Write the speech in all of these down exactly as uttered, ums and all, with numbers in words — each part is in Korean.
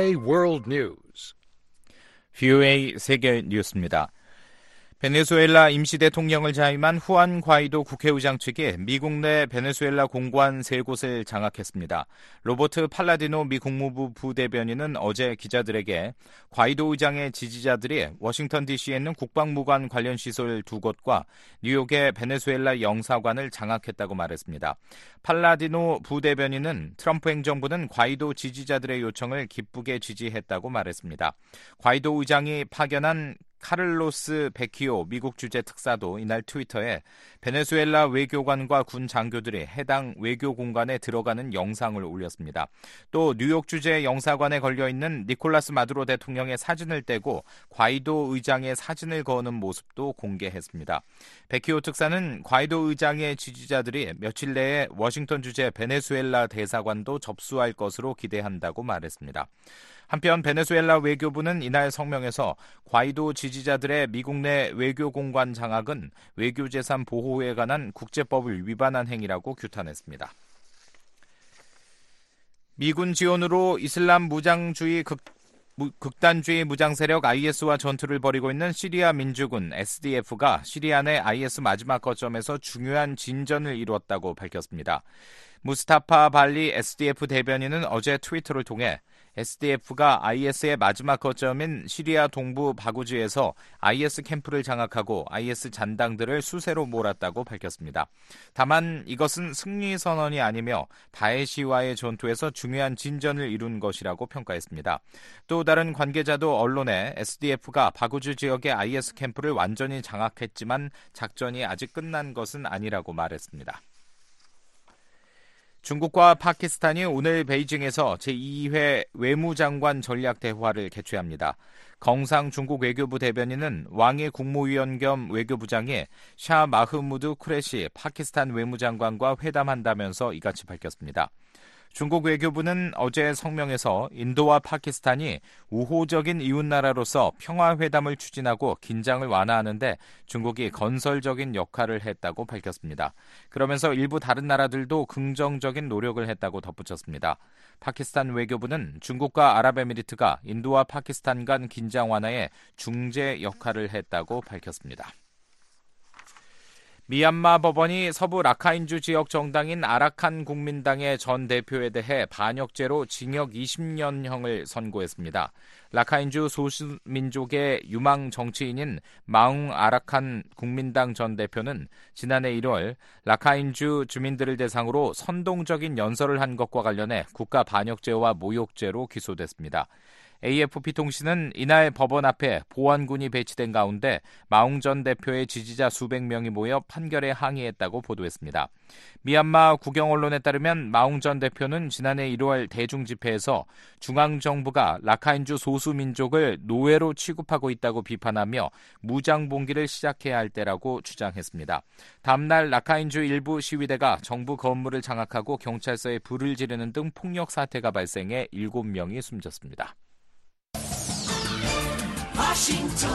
브이오에이 World News. 브이오에이 세계 뉴스입니다. 베네수엘라 임시대통령을 자임한 후안 과이도 국회의장 측이 미국 내 베네수엘라 공관 세 곳을 장악했습니다. 로버트 팔라디노 미 국무부 부대변인은 어제 기자들에게 과이도 의장의 지지자들이 워싱턴 디씨에 있는 국방무관 관련 시설 두 곳과 뉴욕의 베네수엘라 영사관을 장악했다고 말했습니다. 팔라디노 부대변인은 트럼프 행정부는 과이도 지지자들의 요청을 기쁘게 지지했다고 말했습니다. 과이도 의장이 파견한 카를로스 베키오 미국 주재 특사도 이날 트위터에 베네수엘라 외교관과 군 장교들이 해당 외교 공간에 들어가는 영상을 올렸습니다. 또 뉴욕 주재 영사관에 걸려있는 니콜라스 마두로 대통령의 사진을 떼고 과이도 의장의 사진을 거는 모습도 공개했습니다. 베키오 특사는 과이도 의장의 지지자들이 며칠 내에 워싱턴 주재 베네수엘라 대사관도 접수할 것으로 기대한다고 말했습니다. 한편 베네수엘라 외교부는 이날 성명에서 과이도 지지자들의 미국 내 외교 공관 장악은 외교재산 보호에 관한 국제법을 위반한 행위라고 규탄했습니다. 미군 지원으로 이슬람 무장주의 극, 무, 극단주의 무장세력 아이에스와 전투를 벌이고 있는 시리아 민주군 에스디에프가 시리아 내 아이에스 마지막 거점에서 중요한 진전을 이루었다고 밝혔습니다. 무스타파 발리 에스디에프 대변인은 어제 트위터를 통해 에스디에프가 아이에스의 마지막 거점인 시리아 동부 바구지에서 아이에스 캠프를 장악하고 아이에스 잔당들을 수세로 몰았다고 밝혔습니다. 다만 이것은 승리 선언이 아니며 다에시와의 전투에서 중요한 진전을 이룬 것이라고 평가했습니다. 또 다른 관계자도 언론에 에스디에프가 바구지 지역의 아이에스 캠프를 완전히 장악했지만 작전이 아직 끝난 것은 아니라고 말했습니다. 중국과 파키스탄이 오늘 베이징에서 제이 회 외무장관 전략 대화를 개최합니다. 경상 중국 외교부 대변인은 왕의 국무위원 겸 외교부장이 샤 마흐무드 쿠레시 파키스탄 외무장관과 회담한다면서 이같이 밝혔습니다. 중국 외교부는 어제 성명에서 인도와 파키스탄이 우호적인 이웃나라로서 평화회담을 추진하고 긴장을 완화하는 데 중국이 건설적인 역할을 했다고 밝혔습니다. 그러면서 일부 다른 나라들도 긍정적인 노력을 했다고 덧붙였습니다. 파키스탄 외교부는 중국과 아랍에미리트가 인도와 파키스탄 간 긴장 완화에 중재 역할을 했다고 밝혔습니다. 미얀마 법원이 서부 라카인주 지역 정당인 아라칸 국민당의 전 대표에 대해 반역죄로 징역 이십 년형을 선고했습니다. 라카인주 소수민족의 유망 정치인인 마웅 아라칸 국민당 전 대표는 지난해 일월 라카인주 주민들을 대상으로 선동적인 연설을 한 것과 관련해 국가 반역죄와 모욕죄로 기소됐습니다. 에이에프피 통신은 이날 법원 앞에 보안군이 배치된 가운데 마웅 전 대표의 지지자 수백 명이 모여 판결에 항의했다고 보도했습니다. 미얀마 국영 언론에 따르면 마웅 전 대표는 지난해 일월 대중집회에서 중앙정부가 라카인주 소수민족을 노예로 취급하고 있다고 비판하며 무장봉기를 시작해야 할 때라고 주장했습니다. 다음날 라카인주 일부 시위대가 정부 건물을 장악하고 경찰서에 불을 지르는 등 폭력 사태가 발생해 일곱 명이 숨졌습니다. 워싱턴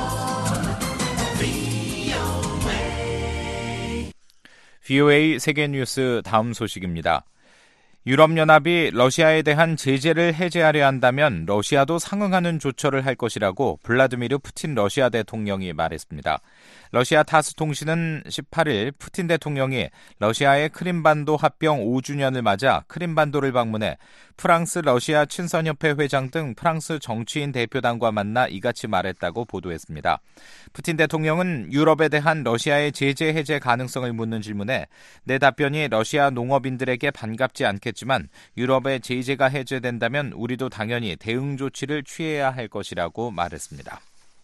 브이오에이 브이오에이 세계뉴스 다음 소식입니다. 유럽연합이 러시아에 대한 제재를 해제하려 한다면 러시아도 상응하는 조처를 할 것이라고 블라디미르 푸틴 러시아 대통령이 말했습니다. 러시아 타스 통신은 십팔 일 푸틴 대통령이 러시아의 크림반도 합병 오 주년을 맞아 크림반도를 방문해 프랑스 러시아 친선협회 회장 등 프랑스 정치인 대표단과 만나 이같이 말했다고 보도했습니다. 푸틴 대통령은 유럽에 대한 러시아의 제재 해제 가능성을 묻는 질문에 내 답변이 러시아 농업인들에게 반갑지 않겠지만 유럽의 제재가 해제된다면 우리도 당연히 대응 조치를 취해야 할 것이라고 말했습니다.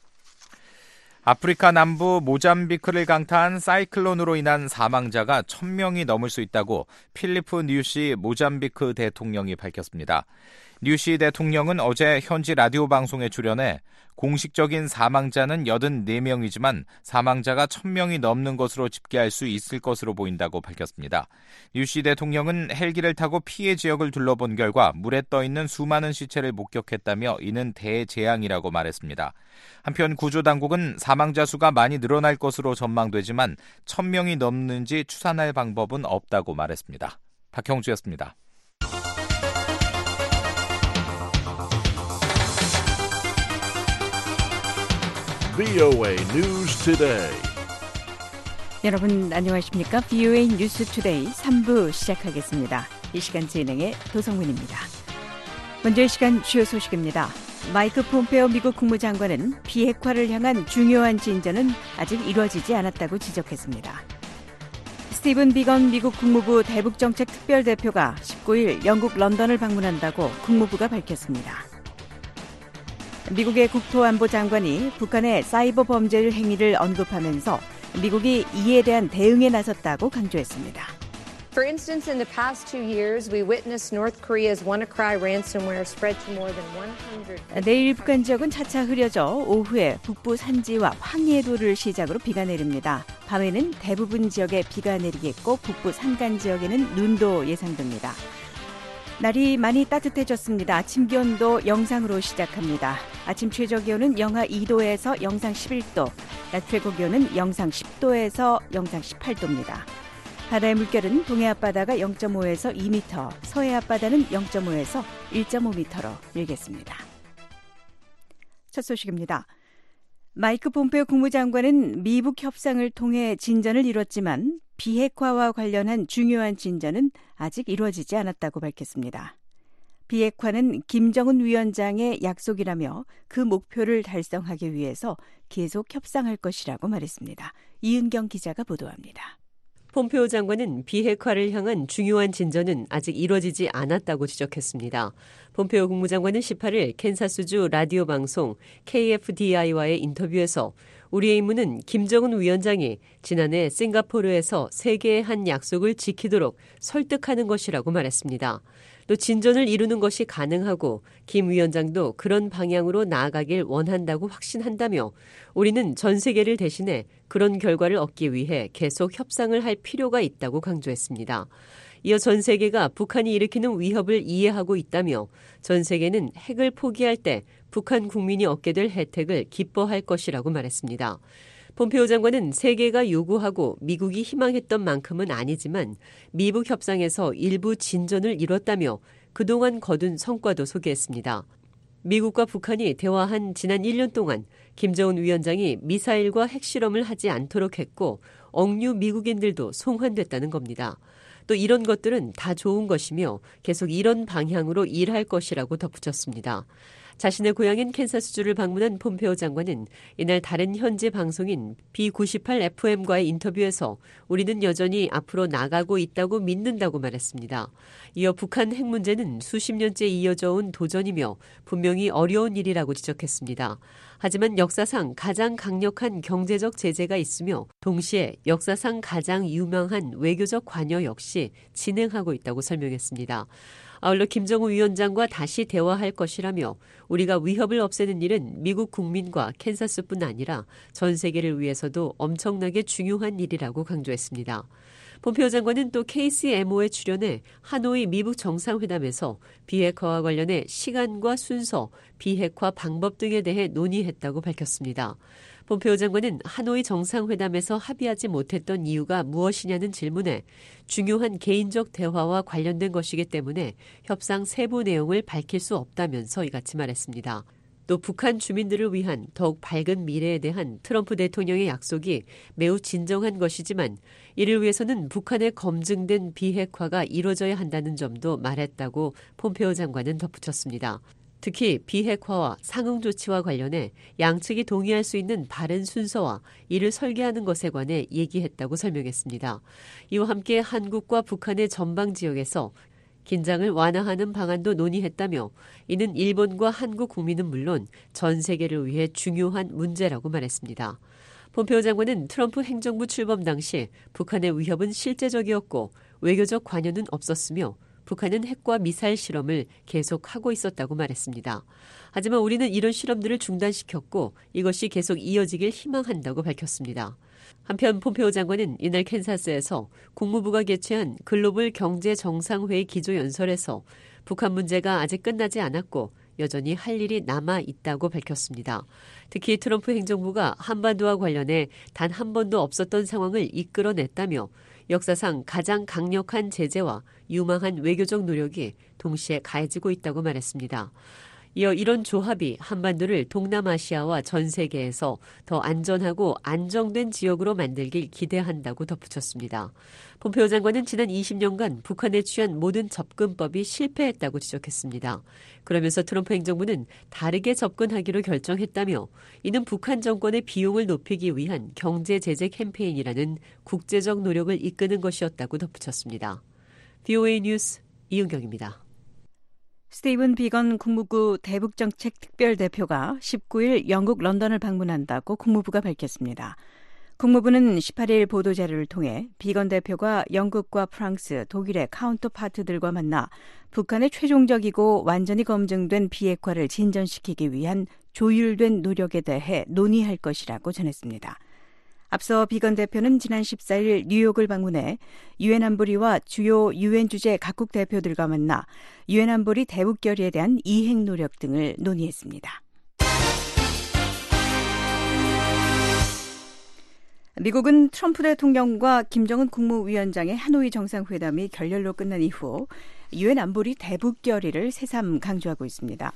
아프리카 남부 모잠비크를 강타한 사이클론으로 인한 사망자가 천 명이 넘을 수 있다고 필리프 뉴시 모잠비크 대통령이 밝혔습니다. 뉴시 대통령은 어제 현지 라디오 방송에 출연해 공식적인 사망자는 여든네 명이지만 사망자가 천 명이 넘는 것으로 집계할 수 있을 것으로 보인다고 밝혔습니다. 뉴시 대통령은 헬기를 타고 피해 지역을 둘러본 결과 물에 떠있는 수많은 시체를 목격했다며 이는 대재앙이라고 말했습니다. 한편 구조당국은 사망자 수가 많이 늘어날 것으로 전망되지만 천 명이 넘는지 추산할 방법은 없다고 말했습니다. 박형주였습니다. 브이오에이 News Today. 여러분 안녕하십니까? 브이오에이 뉴스 투데이 삼 부 시작하겠습니다. 이 시간 진행의 도성민입니다. 먼저 이 시간 주요 소식입니다. 마이크 폼페오 미국 국무장관은 비핵화를 향한 중요한 진전은 아직 이루어지지 않았다고 지적했습니다. 스티븐 비건 미국 국무부 대북정책특별대표가 십구 일 영국 런던을 방문한다고 국무부가 밝혔습니다. 미국의 국토안보장관이 북한의 사이버 범죄 행위를 언급하면서 미국이 이에 대한 대응에 나섰다고 강조했습니다. For instance, in the past two years, we witnessed North Korea's WannaCry ransomware spread to more than one hundred. 내일 북한 지역은 차차 흐려져 오후에 북부 산지와 황해도를 시작으로 비가 내립니다. 밤에는 대부분 지역에 비가 내리겠고 북부 산간 지역에는 눈도 예상됩니다. 날이 많이 따뜻해졌습니다. 아침 기온도 영상으로 시작합니다. 아침 최저 기온은 영하 이 도에서 영상 십일 도, 낮 최고 기온은 영상 십 도에서 영상 십팔 도입니다. 바다의 물결은 동해 앞바다가 영 점 오에서 이 미터, 서해 앞바다는 영 점 오에서 일 점 오 미터로 일겠습니다. 첫 소식입니다. 마이크 폼페오 국무장관은 미북 협상을 통해 진전을 이뤘지만 비핵화와 관련한 중요한 진전은 아직 이루어지지 않았다고 밝혔습니다. 비핵화는 김정은 위원장의 약속이라며 그 목표를 달성하기 위해서 계속 협상할 것이라고 말했습니다. 이은경 기자가 보도합니다. 폼페오 장관은 비핵화를 향한 중요한 진전은 아직 이뤄지지 않았다고 지적했습니다. 폼페오 국무장관은 십팔 일 캔사스주 라디오 방송 케이에프디아이와의 인터뷰에서 우리의 임무는 김정은 위원장이 지난해 싱가포르에서 세계에 한 약속을 지키도록 설득하는 것이라고 말했습니다. 또 진전을 이루는 것이 가능하고 김 위원장도 그런 방향으로 나아가길 원한다고 확신한다며 우리는 전 세계를 대신해 그런 결과를 얻기 위해 계속 협상을 할 필요가 있다고 강조했습니다. 이어 전 세계가 북한이 일으키는 위협을 이해하고 있다며 전 세계는 핵을 포기할 때 북한 국민이 얻게 될 혜택을 기뻐할 것이라고 말했습니다. 폼페오 장관은 세계가 요구하고 미국이 희망했던 만큼은 아니지만 미북 협상에서 일부 진전을 이뤘다며 그동안 거둔 성과도 소개했습니다. 미국과 북한이 대화한 지난 일 년 동안 김정은 위원장이 미사일과 핵실험을 하지 않도록 했고 억류 미국인들도 송환됐다는 겁니다. 또 이런 것들은 다 좋은 것이며 계속 이런 방향으로 일할 것이라고 덧붙였습니다. 자신의 고향인 캔사스주를 방문한 폼페오 장관은 이날 다른 현지 방송인 비 구십팔 에프엠과의 인터뷰에서 우리는 여전히 앞으로 나가고 있다고 믿는다고 말했습니다. 이어 북한 핵 문제는 수십 년째 이어져 온 도전이며 분명히 어려운 일이라고 지적했습니다. 하지만 역사상 가장 강력한 경제적 제재가 있으며 동시에 역사상 가장 유명한 외교적 관여 역시 진행하고 있다고 설명했습니다. 아울러 김정은 위원장과 다시 대화할 것이라며 우리가 위협을 없애는 일은 미국 국민과 캔사스뿐 아니라 전 세계를 위해서도 엄청나게 중요한 일이라고 강조했습니다. 폼페오 장관은 또 케이씨엠오에 출연해 하노이 미북 정상회담에서 비핵화와 관련해 시간과 순서, 비핵화 방법 등에 대해 논의했다고 밝혔습니다. 폼페오 장관은 하노이 정상회담에서 합의하지 못했던 이유가 무엇이냐는 질문에 중요한 개인적 대화와 관련된 것이기 때문에 협상 세부 내용을 밝힐 수 없다면서 이같이 말했습니다. 또 북한 주민들을 위한 더욱 밝은 미래에 대한 트럼프 대통령의 약속이 매우 진정한 것이지만 이를 위해서는 북한의 검증된 비핵화가 이루어져야 한다는 점도 말했다고 폼페오 장관은 덧붙였습니다. 특히 비핵화와 상응 조치와 관련해 양측이 동의할 수 있는 바른 순서와 이를 설계하는 것에 관해 얘기했다고 설명했습니다. 이와 함께 한국과 북한의 전방 지역에서 긴장을 완화하는 방안도 논의했다며 이는 일본과 한국 국민은 물론 전 세계를 위해 중요한 문제라고 말했습니다. 폼페오 장관은 트럼프 행정부 출범 당시 북한의 위협은 실제적이었고 외교적 관여는 없었으며 북한은 핵과 미사일 실험을 계속하고 있었다고 말했습니다. 하지만 우리는 이런 실험들을 중단시켰고 이것이 계속 이어지길 희망한다고 밝혔습니다. 한편 폼페오 장관은 이날 캔사스에서 국무부가 개최한 글로벌 경제 정상회의 기조연설에서 북한 문제가 아직 끝나지 않았고 여전히 할 일이 남아 있다고 밝혔습니다. 특히 트럼프 행정부가 한반도와 관련해 단 한 번도 없었던 상황을 이끌어냈다며 역사상 가장 강력한 제재와 유망한 외교적 노력이 동시에 가해지고 있다고 말했습니다. 이어 이런 조합이 한반도를 동남아시아와 전 세계에서 더 안전하고 안정된 지역으로 만들길 기대한다고 덧붙였습니다. 폼페오 장관은 지난 이십 년간 북한에 취한 모든 접근법이 실패했다고 지적했습니다. 그러면서 트럼프 행정부는 다르게 접근하기로 결정했다며 이는 북한 정권의 비용을 높이기 위한 경제 제재 캠페인이라는 국제적 노력을 이끄는 것이었다고 덧붙였습니다. 브이오에이 뉴스 이은경입니다. 스티븐 비건 국무부 대북정책 특별대표가 십구 일 영국 런던을 방문한다고 국무부가 밝혔습니다. 국무부는 십팔 일 보도자료를 통해 비건 대표가 영국과 프랑스, 독일의 카운터파트들과 만나 북한의 최종적이고 완전히 검증된 비핵화를 진전시키기 위한 조율된 노력에 대해 논의할 것이라고 전했습니다. 앞서 비건 대표는 지난 십사 일 뉴욕을 방문해 유엔 안보리와 주요 유엔 주재 각국 대표들과 만나 유엔 안보리 대북 결의에 대한 이행 노력 등을 논의했습니다. 미국은 트럼프 대통령과 김정은 국무위원장의 하노이 정상회담이 결렬로 끝난 이후 유엔 안보리 대북 결의를 새삼 강조하고 있습니다.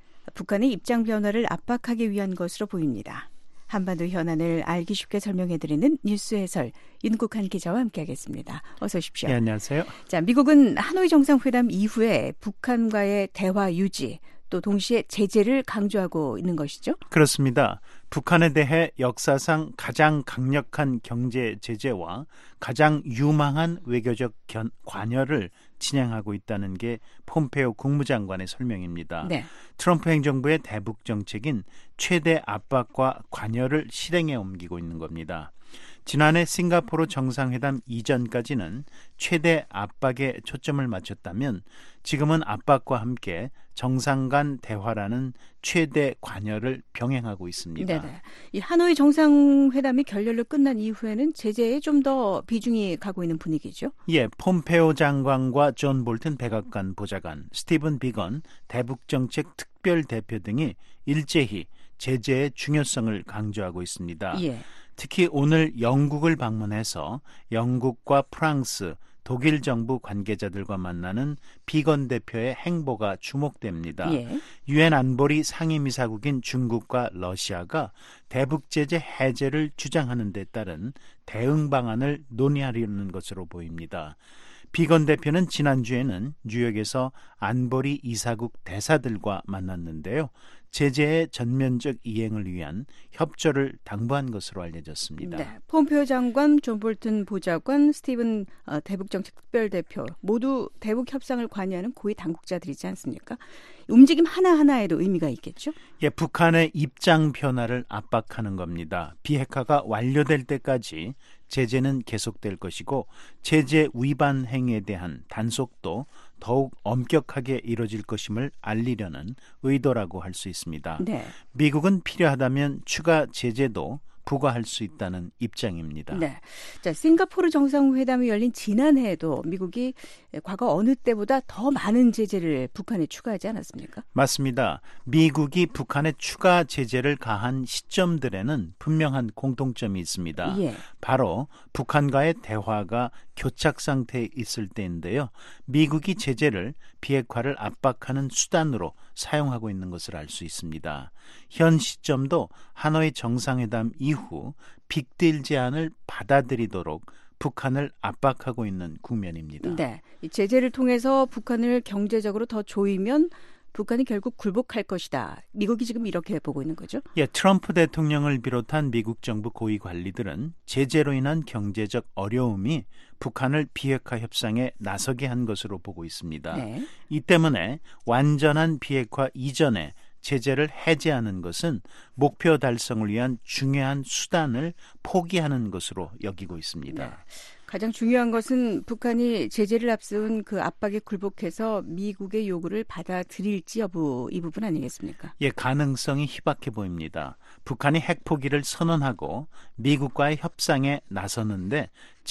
북한의 입장 변화를 압박하기 위한 것으로 보입니다. 한반도 현안을 알기 쉽게 설명해드리는 뉴스 해설 윤국한 기자와 함께하겠습니다. 어서 오십시오. 네, 안녕하세요. 자, 미국은 하노이 정상회담 이후에 북한과의 대화 유지 또 동시에 제재를 강조하고 있는 것이죠? 그렇습니다. 북한에 대해 역사상 가장 강력한 경제 제재와 가장 유망한 외교적 견, 관여를 진행하고 있다는 게 폼페오 국무장관의 설명입니다. 네. 트럼프 행정부의 대북 정책인 최대 압박과 관여를 실행에 옮기고 있는 겁니다. 지난해 싱가포르 정상회담 이전까지는 최대 압박에 초점을 맞췄다면 지금은 압박과 함께 정상 간 대화라는 최대 관여를 병행하고 있습니다. 네네. 이 하노이 정상회담이 결렬로 끝난 이후에는 제재에 좀 더 비중이 가고 있는 분위기죠? 예, 폼페오 장관과 존 볼튼 백악관 보좌관, 스티븐 비건 대북정책 특별대표 등이 일제히 제재의 중요성을 강조하고 있습니다. 예. 특히 오늘 영국을 방문해서 영국과 프랑스, 독일 정부 관계자들과 만나는 비건 대표의 행보가 주목됩니다. 예. 유엔 안보리 상임이사국인 중국과 러시아가 대북 제재 해제를 주장하는 데 따른 대응 방안을 논의하려는 것으로 보입니다. 비건 대표는 지난주에는 뉴욕에서 안보리 이사국 대사들과 만났는데요. 제재의 전면적 이행을 위한 협조를 당부한 것으로 알려졌습니다. 네, 폼페오 장관, 존 볼튼 보좌관, 스티븐 어, 대북정책 특별대표 모두 대북 협상을 관여하는 고위 당국자들이지 않습니까? 움직임 하나하나에도 의미가 있겠죠? 예, 북한의 입장 변화를 압박하는 겁니다. 비핵화가 완료될 때까지 제재는 계속될 것이고 제재 위반 행위에 대한 단속도 더욱 엄격하게 이뤄질 것임을 알리려는 의도라고 할 수 있습니다. 네. 미국은 필요하다면 추가 제재도 부과할 수 있다는 입장입니다. 네. 자, 싱가포르 정상회담이 열린 지난해에도 미국이 과거 어느 때보다 더 많은 제재를 북한에 추가하지 않았습니까? 맞습니다. 미국이 북한에 추가 제재를 가한 시점들에는 분명한 공통점이 있습니다. 예. 바로 북한과의 대화가 교착 상태에 있을 때인데요. 미국이 제재를 비핵화를 압박하는 수단으로 사용하고 있는 것을 알 수 있습니다. 현 시점도 하노이 정상회담 이후 빅딜 제안을 받아들이도록 북한을 압박하고 있는 국면입니다. 네, 이 제재를 통해서 북한을 경제적으로 더 조이면 북한이 결국 굴복할 것이다. 미국이 지금 이렇게 보고 있는 거죠? 예, 트럼프 대통령을 비롯한 미국 정부 고위 관리들은 제재로 인한 경제적 어려움이 북한을 비핵화 협상에 나서게 한 것으로 보고 있습니다. 네. 이 때문에 완전한 비핵화 이전에 제재를 해제하는 것은 목표 달성을 위한 중요한 수단을 포기하는 것으로 여기고 있습니다. 네. 가장 중요한 것은 북한이 제재를 앞세운 그 압박에 굴복해서 미국의 요구를 받아들일지 여부 이 부분 아니겠습니까? 예, 가능성이 희박해 보입니다. 북한이 핵포기를 선언하고 미국과의 협상에 나서는데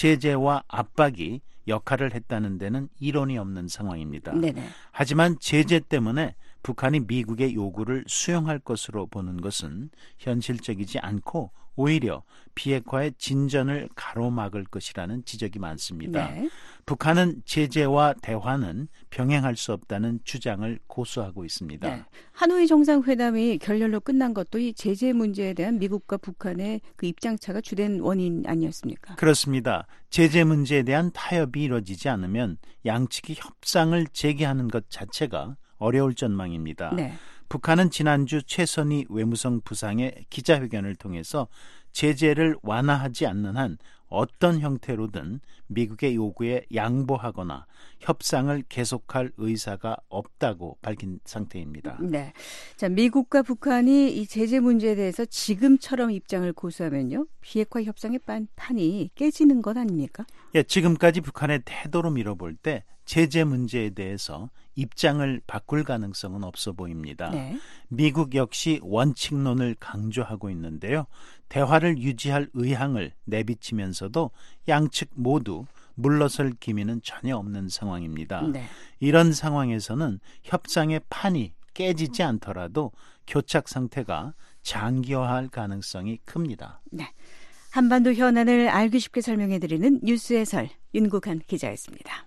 제재와 압박이 역할을 했다는 데는 이론이 없는 상황입니다. 네네. 하지만 제재 때문에 북한이 미국의 요구를 수용할 것으로 보는 것은 현실적이지 않고 오히려 비핵화의 진전을 가로막을 것이라는 지적이 많습니다. 네. 북한은 제재와 대화는 병행할 수 없다는 주장을 고수하고 있습니다. 네. 하노이 정상회담이 결렬로 끝난 것도 이 제재 문제에 대한 미국과 북한의 그 입장차가 주된 원인 아니었습니까? 그렇습니다. 제재 문제에 대한 타협이 이루어지지 않으면 양측이 협상을 재개하는 것 자체가 어려울 전망입니다. 네. 북한은 지난주 최선희 외무성 부상의 기자회견을 통해서 제재를 완화하지 않는 한 어떤 형태로든 미국의 요구에 양보하거나 협상을 계속할 의사가 없다고 밝힌 상태입니다. 네. 자, 미국과 북한이 이 제재 문제에 대해서 지금처럼 입장을 고수하면요, 비핵화 협상의 판이 깨지는 것 아닙니까? 예, 지금까지 북한의 태도로 밀어볼 때 제재 문제에 대해서 입장을 바꿀 가능성은 없어 보입니다. 네. 미국 역시 원칙론을 강조하고 있는데요. 대화를 유지할 의향을 내비치면서도 양측 모두 물러설 기미는 전혀 없는 상황입니다. 네. 이런 상황에서는 협상의 판이 깨지지 않더라도 교착 상태가 장기화할 가능성이 큽니다. 네. 한반도 현안을 알기 쉽게 설명해드리는 뉴스 해설 윤국한 기자였습니다.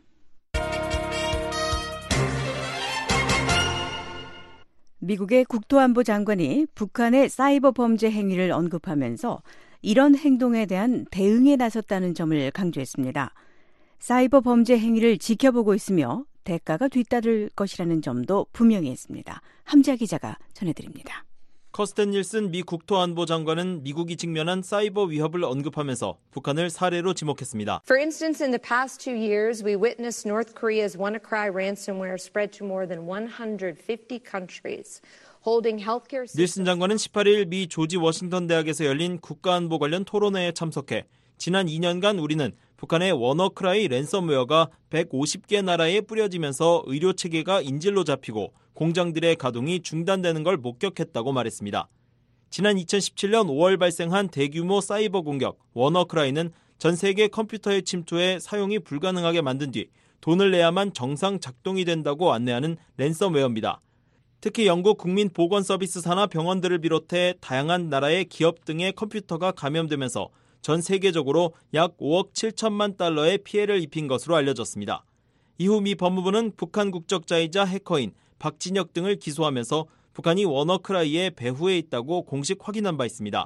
미국의 국토안보 장관이 북한의 사이버 범죄 행위를 언급하면서 이런 행동에 대한 대응에 나섰다는 점을 강조했습니다. 사이버 범죄 행위를 지켜보고 있으며 대가가 뒤따를 것이라는 점도 분명히 했습니다. 함지아 기자가 전해드립니다. 커스텐 닐슨 미 국토안보 장관은 미국이 직면한 사이버 위협을 언급하면서 북한을 사례로 지목했습니다. For instance, in the past two years, we witnessed North Korea's WannaCry ransomware spread to more than one hundred fifty countries. 닐슨 장관은 십팔 일 미 조지 워싱턴 대학에서 열린 국가안보 관련 토론회에 참석해 지난 이 년간 우리는 북한의 워너크라이 랜섬웨어가 백오십 개 나라에 뿌려지면서 의료체계가 인질로 잡히고 공장들의 가동이 중단되는 걸 목격했다고 말했습니다. 지난 이천십칠 년 오월 발생한 대규모 사이버 공격 워너크라이는 전 세계 컴퓨터에 침투해 사용이 불가능하게 만든 뒤 돈을 내야만 정상 작동이 된다고 안내하는 랜섬웨어입니다. 특히 영국 국민보건서비스사나 병원들을 비롯해 다양한 나라의 기업 등의 컴퓨터가 감염되면서 전 세계적으로 약 오억 칠천만 달러의 피해를 입힌 것으로 알려졌습니다. 이후 미 법무부는 북한 국적자이자 해커인 박진혁 등을 기소하면서 북한이 워너크라이의 배후에 있다고 공식 확인한 바 있습니다.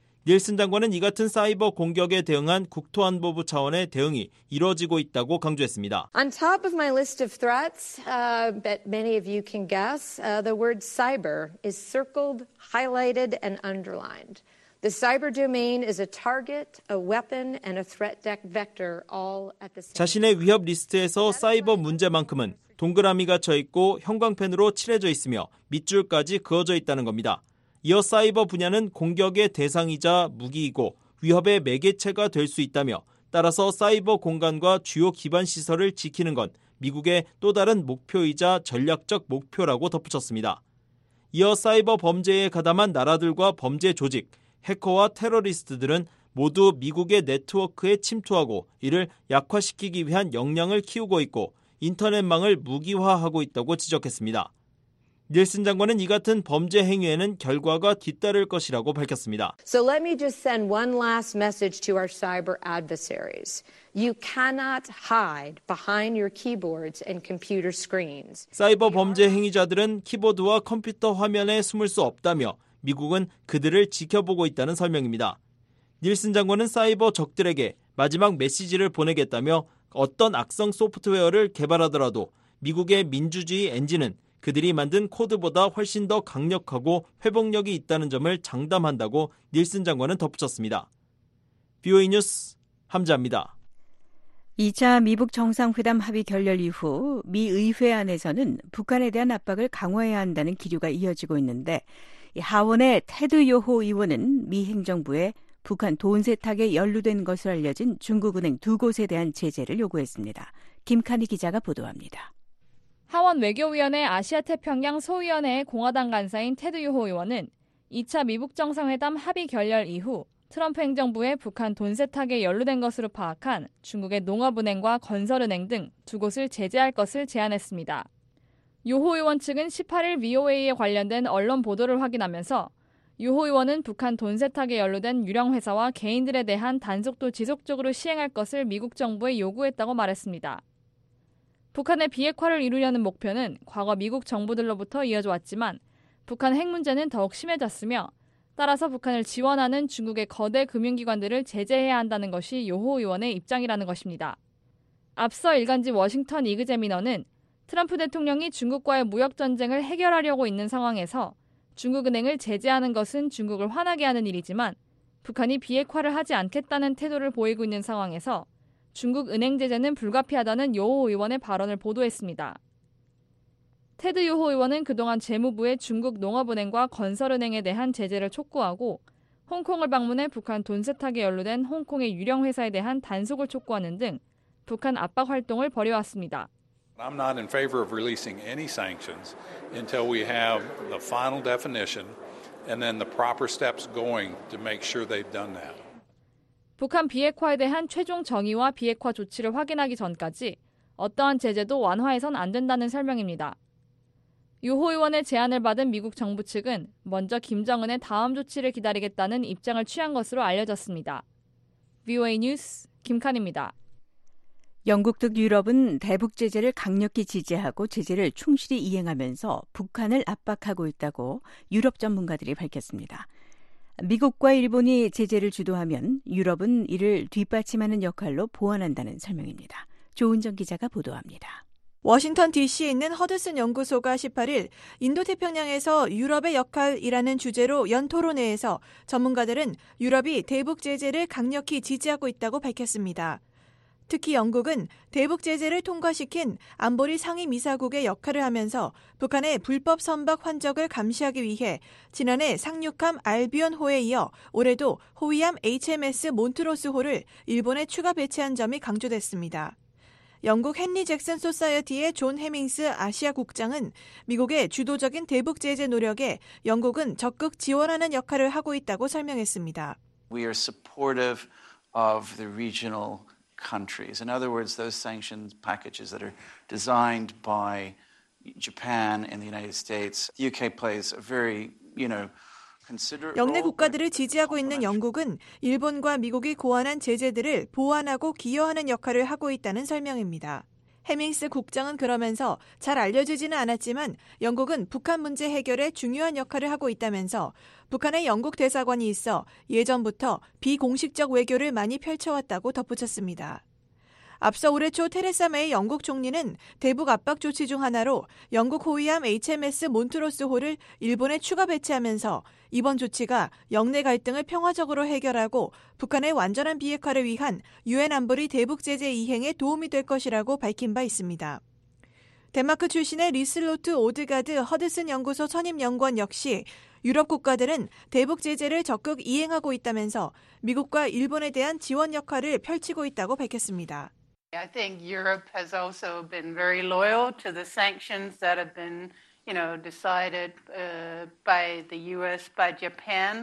닐슨 장관은 이 같은 사이버 공격에 대응한 국토안보부 차원의 대응이 이뤄지고 있다고 강조했습니다. On top of my list of threats, uh, bet many of you can guess, uh, the word cyber is circled, highlighted, and underlined. The cyber domain is a target, a weapon, and a threat vector all at the same time. 자신의 위협 리스트에서 사이버 문제만큼은 동그라미가 쳐 있고 형광펜으로 칠해져 있으며 밑줄까지 그어져 있다는 겁니다. 이어 사이버 분야는 공격의 대상이자 무기이고 위협의 매개체가 될 수 있다며 따라서 사이버 공간과 주요 기반 시설을 지키는 건 미국의 또 다른 목표이자 전략적 목표라고 덧붙였습니다. 이어 사이버 범죄에 가담한 나라들과 범죄 조직, 해커와 테러리스트들은 모두 미국의 네트워크에 침투하고 이를 약화시키기 위한 역량을 키우고 있고 인터넷망을 무기화하고 있다고 지적했습니다. 닐슨 장관은 이 같은 범죄 행위에는 결과가 뒤따를 것이라고 밝혔습니다. So let me just send one last message to our cyber adversaries. You cannot hide behind your keyboards and computer screens. 사이버 범죄 행위자들은 키보드와 컴퓨터 화면에 숨을 수 없다며 미국은 그들을 지켜보고 있다는 설명입니다. 닐슨 장관은 사이버 적들에게 마지막 메시지를 보내겠다며 어떤 악성 소프트웨어를 개발하더라도 미국의 민주주의 엔진은 그들이 만든 코드보다 훨씬 더 강력하고 회복력이 있다는 점을 장담한다고 닐슨 장관은 덧붙였습니다. 비오이 뉴스 함자입니다. 이 차 미북 정상회담 합의 결렬 이후 미 의회 안에서는 북한에 대한 압박을 강화해야 한다는 기류가 이어지고 있는데 하원의 테드 요호 의원은 미 행정부에 북한 돈 세탁에 연루된 것으로 알려진 중국은행 두 곳에 대한 제재를 요구했습니다. 김칸희 기자가 보도합니다. 하원 외교위원회 아시아태평양 소위원회의 공화당 간사인 테드 요호 의원은 이 차 미북 정상회담 합의 결렬 이후 트럼프 행정부의 북한 돈 세탁에 연루된 것으로 파악한 중국의 농업은행과 건설은행 등 두 곳을 제재할 것을 제안했습니다. 요호 의원 측은 십팔 일 브이오에이에 관련된 언론 보도를 확인하면서 유호 의원은 북한 돈 세탁에 연루된 유령 회사와 개인들에 대한 단속도 지속적으로 시행할 것을 미국 정부에 요구했다고 말했습니다. 북한의 비핵화를 이루려는 목표는 과거 미국 정부들로부터 이어져 왔지만 북한 핵 문제는 더욱 심해졌으며 따라서 북한을 지원하는 중국의 거대 금융기관들을 제재해야 한다는 것이 유호 의원의 입장이라는 것입니다. 앞서 일간지 워싱턴 이그제미너는 트럼프 대통령이 중국과의 무역 전쟁을 해결하려고 있는 상황에서 중국은행을 제재하는 것은 중국을 화나게 하는 일이지만 북한이 비핵화를 하지 않겠다는 태도를 보이고 있는 상황에서 중국 은행 제재는 불가피하다는 유호 의원의 발언을 보도했습니다. 테드 유호 의원은 그동안 재무부에 중국 농업은행과 건설은행에 대한 제재를 촉구하고 홍콩을 방문해 북한 돈 세탁에 연루된 홍콩의 유령 회사에 대한 단속을 촉구하는 등 북한 압박 활동을 벌여왔습니다. I'm not in favor of releasing any sanctions until we have the final definition and then the proper steps going to make sure they've done that. 북한 비핵화에 대한 최종 정의와 비핵화 조치를 확인하기 전까지 어떠한 제재도 완화해선 안 된다는 설명입니다. 유호 의원의 제안을 받은 미국 정부 측은 먼저 김정은의 다음 조치를 기다리겠다는 입장을 취한 것으로 알려졌습니다. 브이오에이 뉴스 김칸입니다. 영국 등 유럽은 대북 제재를 강력히 지지하고 제재를 충실히 이행하면서 북한을 압박하고 있다고 유럽 전문가들이 밝혔습니다. 미국과 일본이 제재를 주도하면 유럽은 이를 뒷받침하는 역할로 보완한다는 설명입니다. 조은정 기자가 보도합니다. 워싱턴 디씨에 있는 허드슨 연구소가 십팔 일 인도태평양에서 유럽의 역할이라는 주제로 연 토론회에서 전문가들은 유럽이 대북 제재를 강력히 지지하고 있다고 밝혔습니다. 특히 영국은 대북 제재를 통과시킨 안보리 상임이사국의 역할을 하면서 북한의 불법 선박 환적을 감시하기 위해 지난해 상륙함 알비온호에 이어 올해도 호위함 에이치엠에스 몬트로스호를 일본에 추가 배치한 점이 강조됐습니다. 영국 헨리 잭슨 소사이어티의 존 해밍스 아시아 국장은 미국의 주도적인 대북 제재 노력에 영국은 적극 지원하는 역할을 하고 있다고 설명했습니다. We are supportive of the regional countries. In other words, those sanctions packages that are designed by Japan and the United States. The U K plays a very, you know, 영내 국가들을 지지하고 있는 영국은 일본과 미국이 고안한 제재들을 보완하고 기여하는 역할을 하고 있다는 설명입니다. 해밍스 국장은 그러면서 잘 알려지지는 않았지만 영국은 북한 문제 해결에 중요한 역할을 하고 있다면서 북한의 영국 대사관이 있어 예전부터 비공식적 외교를 많이 펼쳐왔다고 덧붙였습니다. 앞서 올해 초 테레사 메이 영국 총리는 대북 압박 조치 중 하나로 영국 호위함 에이치엠에스 몬트로스호를 일본에 추가 배치하면서 이번 조치가 영내 갈등을 평화적으로 해결하고 북한의 완전한 비핵화를 위한 유엔 안보리 대북 제재 이행에 도움이 될 것이라고 밝힌 바 있습니다. 덴마크 출신의 리슬로트 오드가드 허드슨 연구소 선임 연구원 역시 유럽 국가들은 대북 제재를 적극 이행하고 있다면서 미국과 일본에 대한 지원 역할을 펼치고 있다고 밝혔습니다. I think Europe has also been very loyal to the sanctions that have been, you know, decided uh, by the U S, by Japan.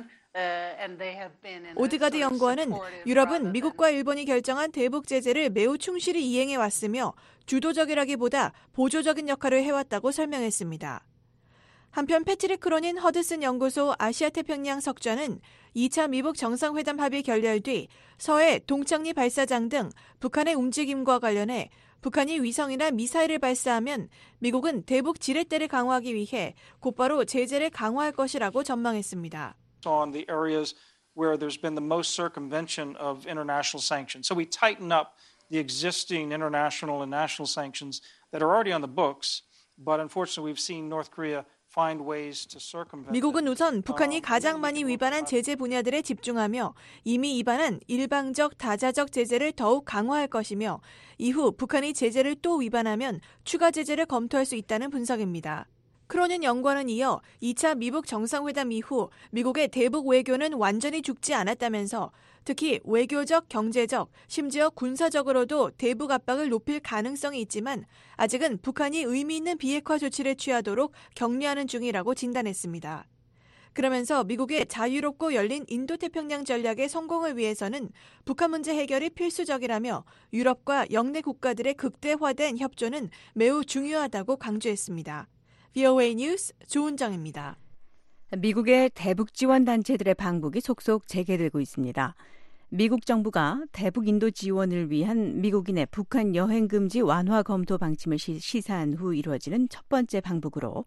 오드가드 연구원은 유럽은 미국과 일본이 결정한 대북 제재를 매우 충실히 이행해 왔으며 주도적이라기보다 보조적인 역할을 해왔다고 설명했습니다. 한편 패트릭 크로닌 허드슨 연구소 아시아태평양 석좌는 이 차 미북 정상회담 합의 결렬 뒤 서해 동창리 발사장 등 북한의 움직임과 관련해 북한이 위성이나 미사일을 발사하면 미국은 대북 지렛대를 강화하기 위해 곧바로 제재를 강화할 것이라고 전망했습니다. On the areas where there's been the most circumvention of international sanctions. So we tighten up the existing international and national sanctions that are already on the books, but unfortunately we've seen North Korea find ways to circumvent. 미국은 우선 북한이 가장 많이 위반한 제재 분야들에 집중하며 이미 위반한 일방적 다자적 제재를 더욱 강화할 것이며 이후 북한이 제재를 또 위반하면 추가 제재를 검토할 수 있다는 분석입니다. 크로닌 연구원은 이어 이 차 미북 정상회담 이후 미국의 대북 외교는 완전히 죽지 않았다면서 특히 외교적, 경제적, 심지어 군사적으로도 대북 압박을 높일 가능성이 있지만 아직은 북한이 의미 있는 비핵화 조치를 취하도록 격려하는 중이라고 진단했습니다. 그러면서 미국의 자유롭고 열린 인도태평양 전략의 성공을 위해서는 북한 문제 해결이 필수적이라며 유럽과 영내 국가들의 극대화된 협조는 매우 중요하다고 강조했습니다. 브이오에이 뉴스 조은정입니다. 미국의 대북 지원 단체들의 방북이 속속 재개되고 있습니다. 미국 정부가 대북 인도 지원을 위한 미국인의 북한 여행 금지 완화 검토 방침을 시, 시사한 후 이루어지는 첫 번째 방북으로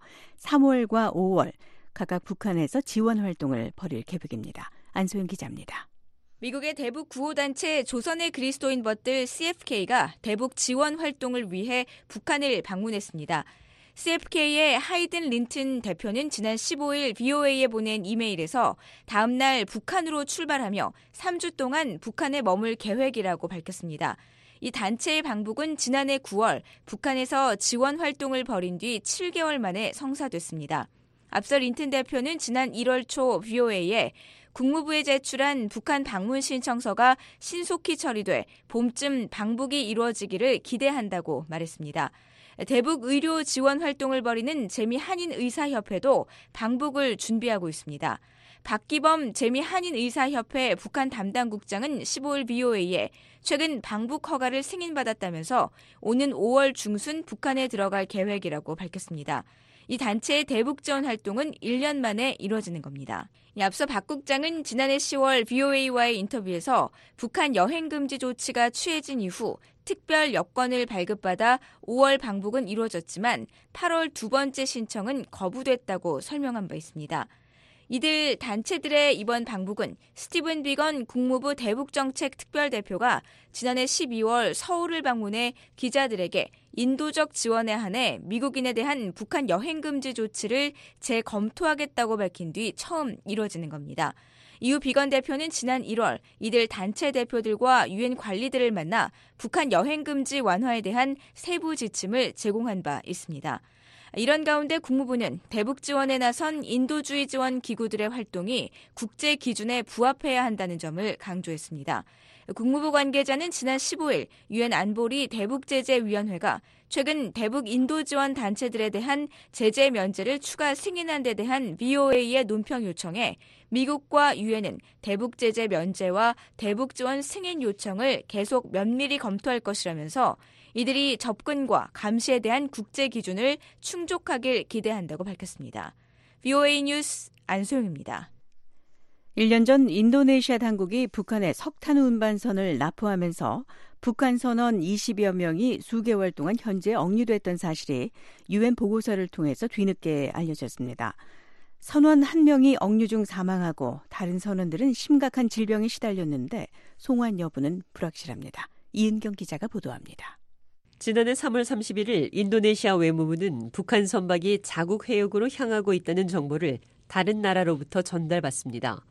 삼월과 오월 각각 북한에서 지원 활동을 벌일 계획입니다. 안소영 기자입니다. 미국의 대북 구호단체 조선의 그리스도인 벗들 씨에프케이가 대북 지원 활동을 위해 북한을 방문했습니다. 씨에프케이의 하이든 린튼 대표는 지난 십오일 브이오에이에 보낸 이메일에서 다음 날 북한으로 출발하며 삼 주 동안 북한에 머물 계획이라고 밝혔습니다. 이 단체의 방북은 지난해 구월 북한에서 지원 활동을 벌인 뒤 칠 개월 만에 성사됐습니다. 앞서 린튼 대표는 지난 일월 초 브이오에이에 국무부에 제출한 북한 방문 신청서가 신속히 처리돼 봄쯤 방북이 이루어지기를 기대한다고 말했습니다. 대북 의료 지원 활동을 벌이는 재미한인의사협회도 방북을 준비하고 있습니다. 박기범 재미한인의사협회 북한 담당국장은 십오일 브이오에이에 최근 방북 허가를 승인받았다면서 오는 오월 중순 북한에 들어갈 계획이라고 밝혔습니다. 이 단체의 대북 지원 활동은 일 년 만에 이루어지는 겁니다. 앞서 박 국장은 지난해 시월 브이오에이와의 인터뷰에서 북한 여행 금지 조치가 취해진 이후 특별 여권을 발급받아 오월 방북은 이루어졌지만 팔월 두 번째 신청은 거부됐다고 설명한 바 있습니다. 이들 단체들의 이번 방북은 스티븐 비건 국무부 대북정책 특별대표가 지난해 십이월 서울을 방문해 기자들에게 인도적 지원에 한해 미국인에 대한 북한 여행 금지 조치를 재검토하겠다고 밝힌 뒤 처음 이뤄지는 겁니다. 이후 비건 대표는 지난 일월 이들 단체 대표들과 유엔 관리들을 만나 북한 여행 금지 완화에 대한 세부 지침을 제공한 바 있습니다. 이런 가운데 국무부는 대북 지원에 나선 인도주의 지원 기구들의 활동이 국제 기준에 부합해야 한다는 점을 강조했습니다. 국무부 관계자는 지난 십오일 유엔 안보리 대북제재위원회가 최근 대북 인도 지원 단체들에 대한 제재 면제를 추가 승인한 데 대한 브이오에이의 논평 요청에 미국과 유엔은 대북 제재 면제와 대북 지원 승인 요청을 계속 면밀히 검토할 것이라면서 이들이 접근과 감시에 대한 국제 기준을 충족하길 기대한다고 밝혔습니다. 브이오에이 뉴스 안소영입니다. 일 년 전 인도네시아 당국이 북한의 석탄 운반선을 납포하면서 북한 선원 이십여 명이 수개월 동안 현재 억류됐던 사실이 유엔 보고서를 통해서 뒤늦게 알려졌습니다. 선원 한 명이 억류 중 사망하고 다른 선원들은 심각한 질병에 시달렸는데 송환 여부는 불확실합니다. 이은경 기자가 보도합니다. 지난해 삼월 삼십일일 인도네시아 외무부는 북한 선박이 자국 해역으로 향하고 있다는 정보를 다른 나라로부터 전달받습니다.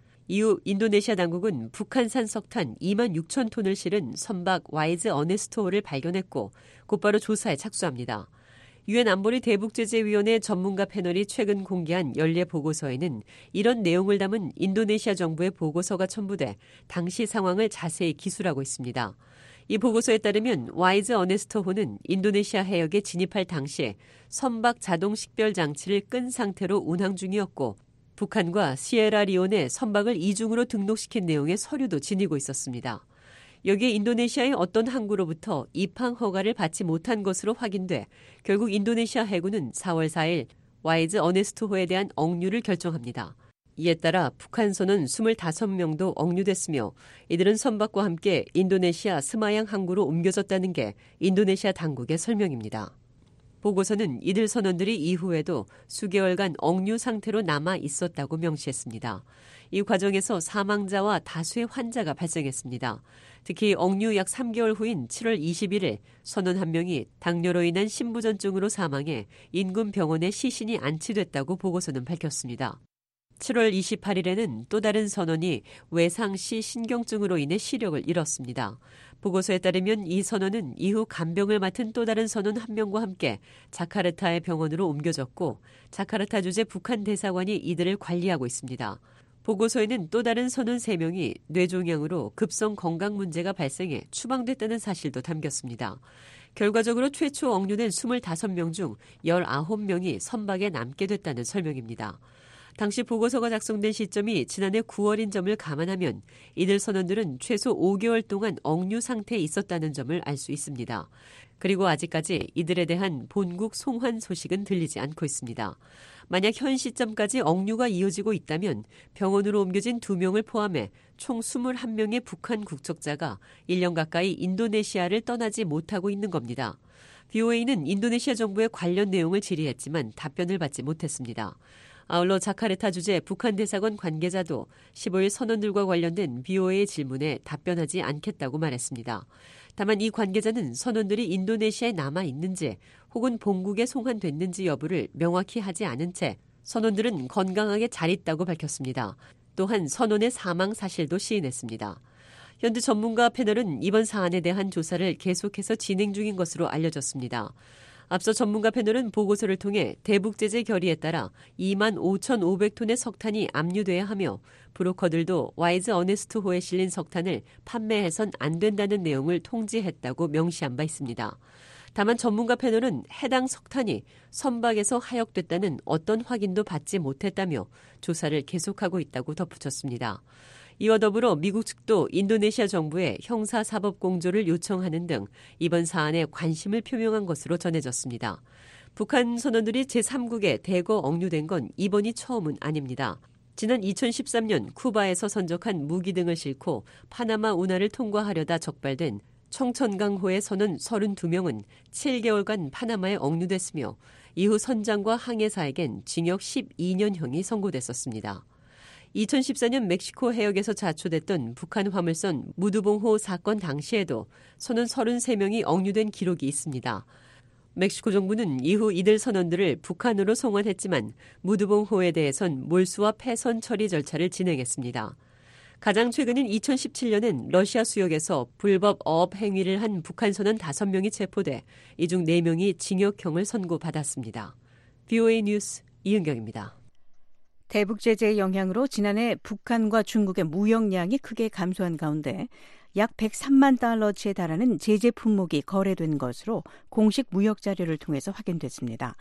이후 인도네시아 당국은 북한산 석탄 이만 육천 톤을 실은 선박 와이즈 어네스토호를 발견했고 곧바로 조사에 착수합니다. 유엔 안보리 대북제재위원회 전문가 패널이 최근 공개한 연례 보고서에는 이런 내용을 담은 인도네시아 정부의 보고서가 첨부돼 당시 상황을 자세히 기술하고 있습니다. 이 보고서에 따르면 와이즈 어네스토호는 인도네시아 해역에 진입할 당시에 선박 자동 식별 장치를 끈 상태로 운항 중이었고 북한과 시에라리온에 선박을 이중으로 등록시킨 내용의 서류도 지니고 있었습니다. 여기에 인도네시아의 어떤 항구로부터 입항 허가를 받지 못한 것으로 확인돼 결국 인도네시아 해군은 사월 사일 와이즈 어네스토호에 대한 억류를 결정합니다. 이에 따라 북한 선원 이십오 명도 억류됐으며 이들은 선박과 함께 인도네시아 스마양 항구로 옮겨졌다는 게 인도네시아 당국의 설명입니다. 보고서는 이들 선원들이 이후에도 수개월간 억류 상태로 남아 있었다고 명시했습니다. 이 과정에서 사망자와 다수의 환자가 발생했습니다. 특히 억류 약 삼 개월 후인 칠월 이십일일 선원 한 명이 당뇨로 인한 심부전증으로 사망해 인근 병원에 시신이 안치됐다고 보고서는 밝혔습니다. 칠월 이십팔일에는 또 다른 선원이 외상시 신경증으로 인해 시력을 잃었습니다. 보고서에 따르면 이 선원은 이후 간병을 맡은 또 다른 선원 한 명과 함께 자카르타의 병원으로 옮겨졌고 자카르타 주재 북한 대사관이 이들을 관리하고 있습니다. 보고서에는 또 다른 선원 세 명이 뇌종양으로 급성 건강 문제가 발생해 추방됐다는 사실도 담겼습니다. 결과적으로 최초 억류된 이십오 명 중 십구 명이 선박에 남게 됐다는 설명입니다. 당시 보고서가 작성된 시점이 지난해 구월인 점을 감안하면 이들 선원들은 최소 오 개월 동안 억류 상태에 있었다는 점을 알 수 있습니다. 그리고 아직까지 이들에 대한 본국 송환 소식은 들리지 않고 있습니다. 만약 현 시점까지 억류가 이어지고 있다면 병원으로 옮겨진 두 명을 포함해 총 이십일 명의 북한 국적자가 일 년 가까이 인도네시아를 떠나지 못하고 있는 겁니다. 브이오에이는 인도네시아 정부의 관련 내용을 질의했지만 답변을 받지 못했습니다. 아울러 자카르타 주재 북한 대사관 관계자도 십오일 선원들과 관련된 브이오에이 질문에 답변하지 않겠다고 말했습니다. 다만 이 관계자는 선원들이 인도네시아에 남아 있는지 혹은 본국에 송환됐는지 여부를 명확히 하지 않은 채 선원들은 건강하게 잘 있다고 밝혔습니다. 또한 선원의 사망 사실도 시인했습니다. 현재 전문가 패널은 이번 사안에 대한 조사를 계속해서 진행 중인 것으로 알려졌습니다. 앞서 전문가 패널은 보고서를 통해 대북 제재 결의에 따라 이만 오천오백 톤의 석탄이 압류돼야 하며 브로커들도 와이즈 어네스트호에 실린 석탄을 판매해선 안 된다는 내용을 통지했다고 명시한 바 있습니다. 다만 전문가 패널은 해당 석탄이 선박에서 하역됐다는 어떤 확인도 받지 못했다며 조사를 계속하고 있다고 덧붙였습니다. 이와 더불어 미국 측도 인도네시아 정부에 형사사법 공조를 요청하는 등 이번 사안에 관심을 표명한 것으로 전해졌습니다. 북한 선원들이 제삼국에 대거 억류된 건 이번이 처음은 아닙니다. 지난 이천십삼 년 쿠바에서 선적한 무기 등을 싣고 파나마 운하를 통과하려다 적발된 청천강호의 선원 서른두 명은 칠 개월간 파나마에 억류됐으며 이후 선장과 항해사에겐 징역 십이 년형이 선고됐었습니다. 이천십사 년 멕시코 해역에서 자초됐던 북한 화물선 무드봉호 사건 당시에도 선원 서른세 명이 억류된 기록이 있습니다. 멕시코 정부는 이후 이들 선원들을 북한으로 송환했지만 무드봉호에 대해선 몰수와 폐선 처리 절차를 진행했습니다. 가장 최근인 이천십칠 년엔 러시아 수역에서 불법 어업 행위를 한 북한 선원 다섯 명이 체포돼 이 중 네 명이 징역형을 선고받았습니다. 브이오에이 뉴스 이은경입니다. 대북 제재의 영향으로 지난해 북한과 중국의 무역량이 크게 감소한 가운데 약 백삼만 달러치에 달하는 제재 품목이 거래된 것으로 공식 무역 자료를 통해서 확인됐습니다.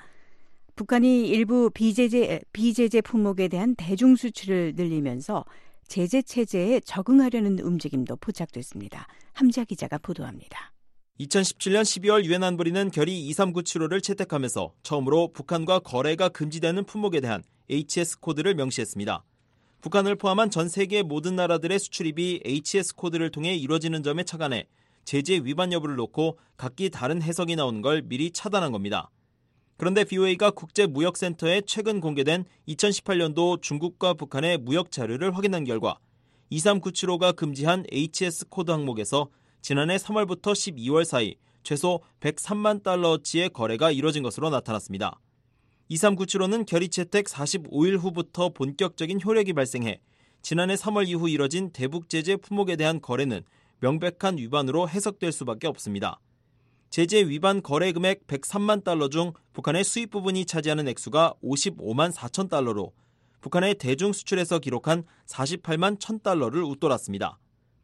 북한이 일부 비제재, 비제재 품목에 대한 대중 수출을 늘리면서 제재 체제에 적응하려는 움직임도 포착됐습니다. 함지아 기자가 보도합니다. 이천십칠 년 십이월 유엔 안보리는 결의 이삼구칠오를 채택하면서 처음으로 북한과 거래가 금지되는 품목에 대한 에이치에스 코드를 명시했습니다. 북한을 포함한 전 세계 모든 나라들의 수출입이 에이치에스 코드를 통해 이루어지는 점에 착안해 제재 위반 여부를 놓고 각기 다른 해석이 나오는 걸 미리 차단한 겁니다. 그런데 브이오에이가 국제무역센터에 최근 공개된 이천십팔 년도 중국과 북한의 무역 자료를 확인한 결과 이삼구칠오가 금지한 에이치에스 코드 항목에서 지난해 삼월부터 십이월 사이 최소 백삼만 달러어치의 거래가 이뤄진 것으로 나타났습니다. 이삼구칠오는 결의 채택 사십오 일 후부터 본격적인 효력이 발생해 지난해 삼월 이후 이뤄진 대북 제재 품목에 대한 거래는 명백한 위반으로 해석될 수밖에 없습니다. 제재 위반 거래 금액 백삼만 달러 중 북한의 수입 부분이 차지하는 액수가 오십오만 사천 달러로 북한의 대중 수출에서 기록한 사십팔만 천 달러를 웃돌았습니다.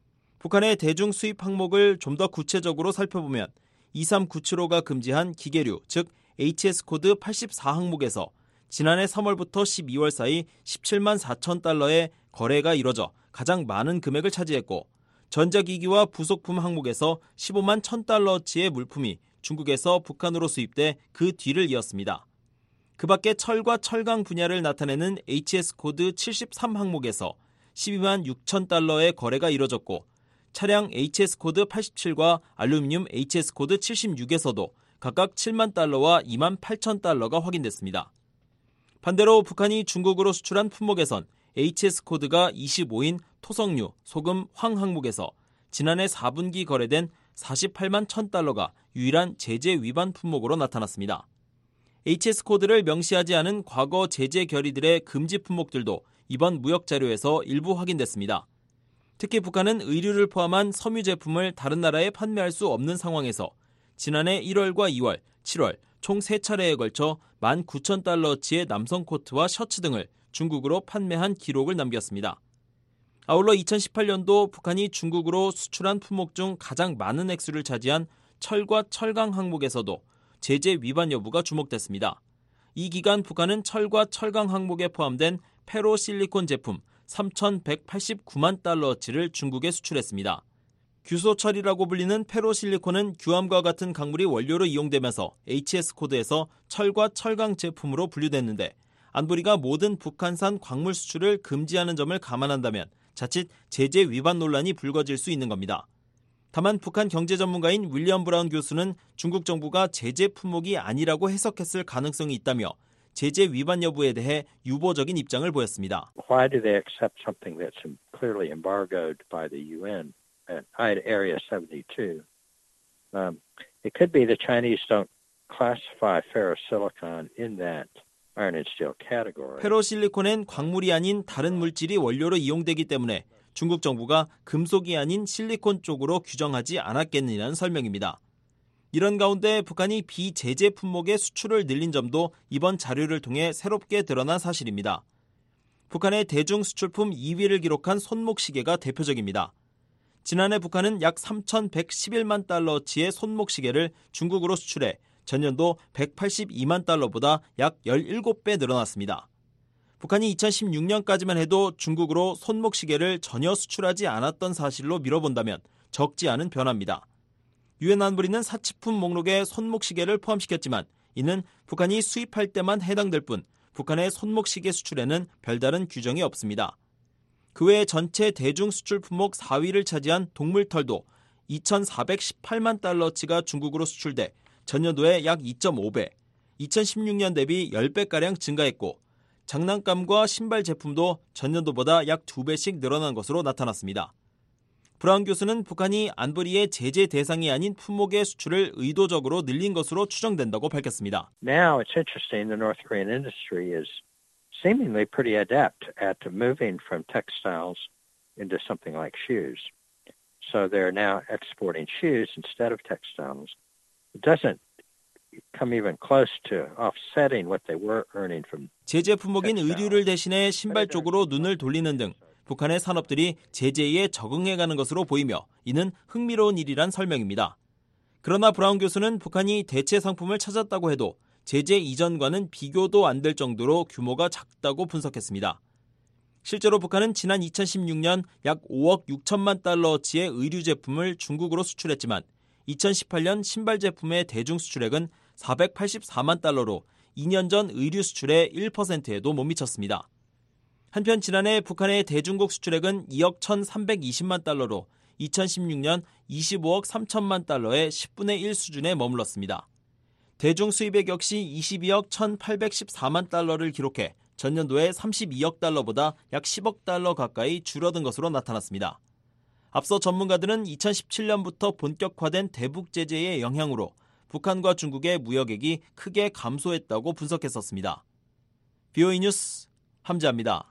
북한의 대중 수입 항목을 좀 더 구체적으로 살펴보면 이삼구칠오가 금지한 기계류, 즉 에이치에스 코드 팔십사 항목에서 지난해 삼월부터 십이월 사이 십칠만 사천 달러의 거래가 이뤄져 가장 많은 금액을 차지했고 전자기기와 부속품 항목에서 십오만 천 달러어치의 물품이 중국에서 북한으로 수입돼 그 뒤를 이었습니다. 그 밖에 철과 철강 분야를 나타내는 에이치에스 코드 칠십삼 항목에서 십이만 육천 달러의 거래가 이뤄졌고 차량 에이치에스 코드 팔십칠과 알루미늄 에이치에스 코드 칠십육에서도 각각 칠만 달러와 이만 팔천 달러가 확인됐습니다. 반대로 북한이 중국으로 수출한 품목에선 에이치에스 코드가 이십오인 토석류, 소금, 황 항목에서 지난해 사 분기 거래된 사십팔만 천 달러가 유일한 제재 위반 품목으로 나타났습니다. 에이치에스 코드를 명시하지 않은 과거 제재 결의들의 금지 품목들도 이번 무역 자료에서 일부 확인됐습니다. 특히 북한은 의류를 포함한 섬유 제품을 다른 나라에 판매할 수 없는 상황에서 지난해 일월과 이월, 칠월 총 세 차례에 걸쳐 만 구천 달러어치의 남성 코트와 셔츠 등을 중국으로 판매한 기록을 남겼습니다. 아울러 이천십팔 년도 북한이 중국으로 수출한 품목 중 가장 많은 액수를 차지한 철과 철강 항목에서도 제재 위반 여부가 주목됐습니다. 이 기간 북한은 철과 철강 항목에 포함된 페로실리콘 제품 삼천백팔십구만 달러어치를 중국에 수출했습니다. 규소 처리라고 불리는 페로실리콘은 규암과 같은 강물이 원료로 이용되면서 에이치에스 코드에서 철과 철강 제품으로 분류됐는데 안보리가 모든 북한산 광물 수출을 금지하는 점을 감안한다면 자칫 제재 위반 논란이 불거질 수 있는 겁니다. 다만 북한 경제 전문가인 윌리엄 브라운 교수는 중국 정부가 제재 품목이 아니라고 해석했을 가능성이 있다며 제재 위반 여부에 대해 유보적인 입장을 보였습니다. Why do they accept something that's clearly embargoed by the U N at Area seventy-two? Um, it could be the Chinese don't classify ferrosilicon in that iron and steel category. 페로실리콘엔 광물이 아닌 다른 물질이 원료로 이용되기 때문에 중국 정부가 금속이 아닌 실리콘 쪽으로 규정하지 않았겠느냐는 설명입니다. 이런 가운데 북한이 비제재 품목의 수출을 늘린 점도 이번 자료를 통해 새롭게 드러난 사실입니다. 북한의 대중 수출품 이 위를 기록한 손목시계가 대표적입니다. 지난해 북한은 약 삼천백십일만 달러어치의 손목시계를 중국으로 수출해 전년도 백팔십이만 달러보다 약 열일곱 배 늘어났습니다. 북한이 이천십육 년까지만 해도 중국으로 손목시계를 전혀 수출하지 않았던 사실로 미뤄본다면 적지 않은 변화입니다. 유엔 안보리는 사치품 목록에 손목시계를 포함시켰지만 이는 북한이 수입할 때만 해당될 뿐 북한의 손목시계 수출에는 별다른 규정이 없습니다. 그 외에 전체 대중 수출 품목 사 위를 차지한 동물털도 이천사백십팔만 달러어치가 중국으로 수출돼 전년도에 약 이 점 오 배, 이천십육 년 대비 십 배가량 증가했고 장난감과 신발 제품도 전년도보다 약 두 배씩 늘어난 것으로 나타났습니다. 브라운 교수는 북한이 안보리의 제재 대상이 아닌 품목의 수출을 의도적으로 늘린 것으로 추정된다고 밝혔습니다. Now it's interesting the North Korean industry is seemingly pretty adept at moving from textiles into something like shoes. So they're now exporting shoes instead of textiles. It doesn't come even close to offsetting what they were earning from 제재 품목인 의류를 대신해 신발 쪽으로 눈을 돌리는 등 북한의 산업들이 제재에 적응해가는 것으로 보이며 이는 흥미로운 일이란 설명입니다. 그러나 브라운 교수는 북한이 대체 상품을 찾았다고 해도 제재 이전과는 비교도 안 될 정도로 규모가 작다고 분석했습니다. 실제로 북한은 지난 이천십육 년 약 오억 육천만 달러어치의 의류 제품을 중국으로 수출했지만 이천십팔 년 신발 제품의 대중 수출액은 사백팔십사만 달러로 이 년 전 의류 수출의 일 퍼센트에도 못 미쳤습니다. 한편 지난해 북한의 대중국 수출액은 이억 천삼백이십만 달러로 이천십육 년 이십오억 삼천만 달러의 십분의 일 수준에 머물렀습니다. 대중 수입액 역시 이십이억 천팔백십사만 달러를 기록해 전년도에 삼십이억 달러보다 약 십억 달러 가까이 줄어든 것으로 나타났습니다. 앞서 전문가들은 이천십칠 년부터 본격화된 대북 제재의 영향으로 북한과 중국의 무역액이 크게 감소했다고 분석했었습니다. 비오이 뉴스 함재합니다.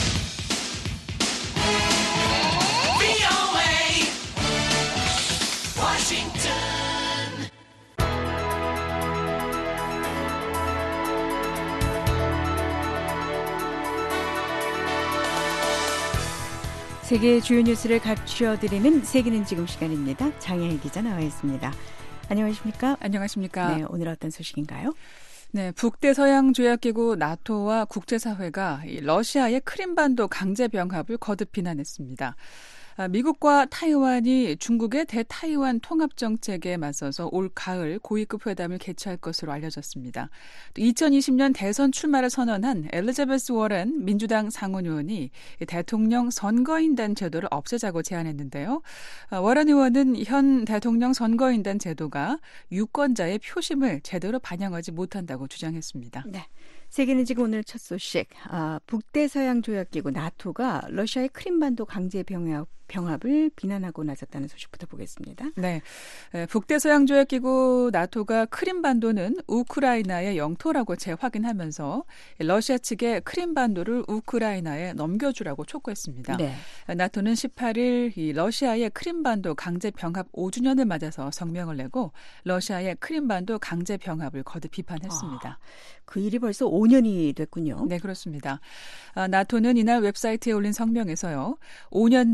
세계의 주요 뉴스를 갖추어드리는 세계는 지금 시간입니다. 장혜희 기자 나와 있습니다. 안녕하십니까? 안녕하십니까? 네, 오늘 어떤 소식인가요? 네, 북대서양조약기구 나토와 국제사회가 러시아의 크림반도 강제 병합을 거듭 비난했습니다. 미국과 타이완이 중국의 대타이완 통합정책에 맞서서 올 가을 고위급 회담을 개최할 것으로 알려졌습니다. 이천이십 년 대선 출마를 선언한 엘리자베스 워렌 민주당 상원의원이 대통령 선거인단 제도를 없애자고 제안했는데요. 워렌 의원은 현 대통령 선거인단 제도가 유권자의 표심을 제대로 반영하지 못한다고 주장했습니다. 네. 세계는 지금 오늘 첫 소식, 아, 북대서양조약기구 나토가 러시아의 크림반도 강제 병합, 병합을 비난하고 나섰다는 소식부터 보겠습니다. 네, 북대서양조약기구 나토가 크림반도는 우크라이나의 영토라고 재확인하면서 러시아 측에 크림반도를 우크라이나에 넘겨주라고 촉구했습니다. 네. 나토는 십팔 일 이 러시아의 크림반도 강제 병합 오 주년을 맞아서 성명을 내고 러시아의 크림반도 강제 병합을 거듭 비판했습니다. 아, 그 일이 벌써 오 년이 됐군요. 네, 그렇습니다. 아, 나토는 이날 웹사이트에 올린 성명에서요. 오 년 전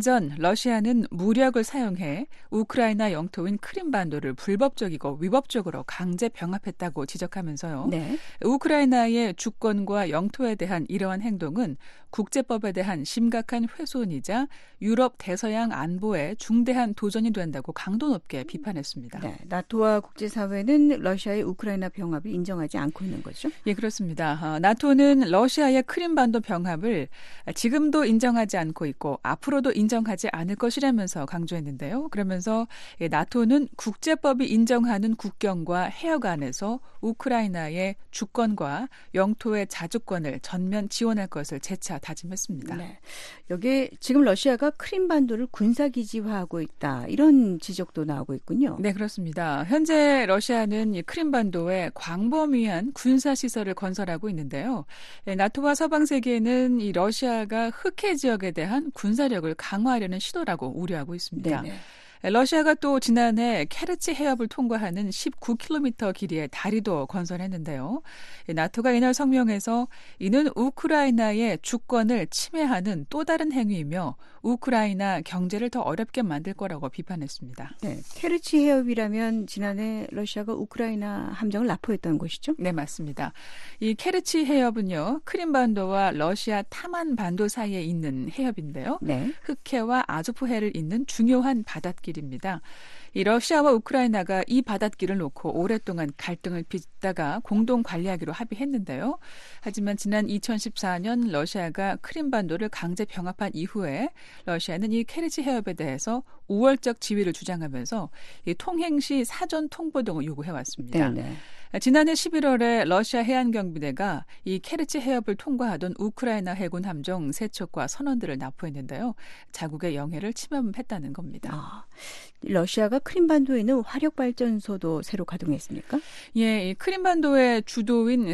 러시아는 무력을 사용해 우크라이나 영토인 크림반도를 불법적이고 위법적으로 강제 병합했다고 지적하면서요. 네. 우크라이나의 주권과 영토에 대한 이러한 행동은 국제법에 대한 심각한 훼손이자 유럽 대서양 안보에 중대한 도전이 된다고 강도 높게 비판했습니다. 네, 나토와 국제사회는 러시아의 우크라이나 병합을 인정하지 않고 있는 거죠? 예, 그렇습니다. 어, 나토는 러시아의 크림반도 병합을 지금도 인정하지 않고 있고 앞으로도 인정하지 않을 것이라면서 강조했는데요. 그러면서 예, 나토는 국제법이 인정하는 국경과 해역 안에서 우크라이나의 주권과 영토의 자주권을 전면 지원할 것을 재차 다짐했습니다. 네. 여기 지금 러시아가 크림반도를 군사기지화하고 있다. 이런 지적도 나오고 있군요. 네, 그렇습니다. 현재 러시아는 이 크림반도에 광범위한 군사시설을 건설하고 있는데요. 나토와 서방 세계는 이 러시아가 흑해 지역에 대한 군사력을 강화하려는 시도라고 우려하고 있습니다. 네네. 러시아가 또 지난해 케르치 해협을 통과하는 십구 킬로미터 길이의 다리도 건설했는데요. 나토가 이날 성명에서 이는 우크라이나의 주권을 침해하는 또 다른 행위이며 우크라이나 경제를 더 어렵게 만들 거라고 비판했습니다. 네, 케르치 해협이라면 지난해 러시아가 우크라이나 함정을 납포했던 곳이죠? 네, 맞습니다. 이 케르치 해협은요, 크림반도와 러시아 타만 반도 사이에 있는 해협인데요. 네. 흑해와 아조프해를 잇는 중요한 바닷길 입니다. 이 러시아와 우크라이나가 이 바닷길을 놓고 오랫동안 갈등을 빚다가 공동 관리하기로 합의했는데요. 하지만 지난 이천십사 년 러시아가 크림반도를 강제 병합한 이후에 러시아는 이 케르치 해협에 대해서 우월적 지위를 주장하면서 이 통행 시 사전 통보 등을 요구해왔습니다. 네네. 지난해 십일월에 러시아 해안경비대가 이 케르치 해협을 통과하던 우크라이나 해군 함정 세 척과 선원들을 납포했는데요. 자국의 영해를 침범했다는 겁니다. 아, 러시아가 크림반도에 있는 화력발전소도 새로 가동했습니까? 예, 이 크림반도의 주도인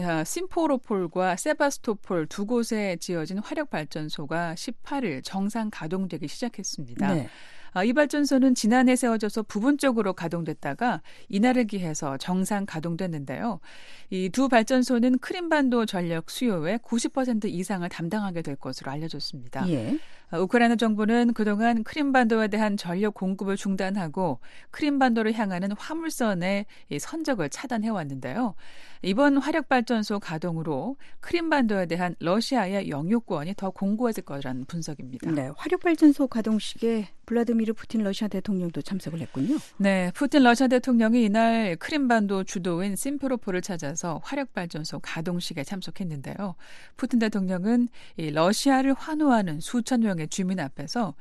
심포로폴과 세바스토폴 두 곳에 지어진 화력발전소가 십팔 일 정상 가동되기 시작했습니다. 네. 이 발전소는 지난해 세워져서 부분적으로 가동됐다가 이날을 기해서 정상 가동됐는데요. 이 두 발전소는 크림반도 전력 수요의 구십 퍼센트 이상을 담당하게 될 것으로 알려졌습니다. 예. 우크라이나 정부는 그동안 크림반도에 대한 전력 공급을 중단하고 크림반도를 향하는 화물선의 선적을 차단해왔는데요. 이번 화력발전소 가동으로 크림반도에 대한 러시아의 영유권이 더 공고해질 거라는 분석입니다. 네, 화력발전소 가동식에 블라디미르 푸틴 러시아 대통령도 참석을 했군요. 네, 푸틴 러시아 대통령이 이날 크림반도 주도인 심페로폴을 찾아서 화력발전소 가동식에 참석했는데요. 푸틴 대통령은 이 러시아를 환호하는 수천 명의 주민 앞에서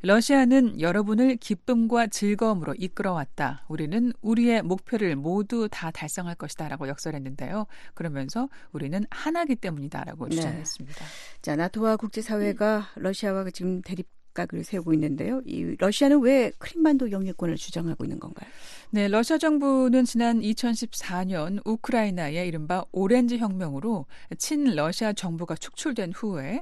러시아는 여러분을 기쁨과 즐거움으로 이끌어왔다. 우리는 우리의 목표를 모두 다 달성할 것이다 라고 역설했는데요. 그러면서 우리는 하나이기 때문이다 라고 주장했습니다. 네. 자, 나토와 국제사회가 러시아와 지금 대립각을 세우고 있는데요. 이 러시아는 왜 크림반도 영유권을 주장하고 있는 건가요? 네, 러시아 정부는 지난 이천십사 년 우크라이나의 이른바 오렌지 혁명으로 친러시아 정부가 축출된 후에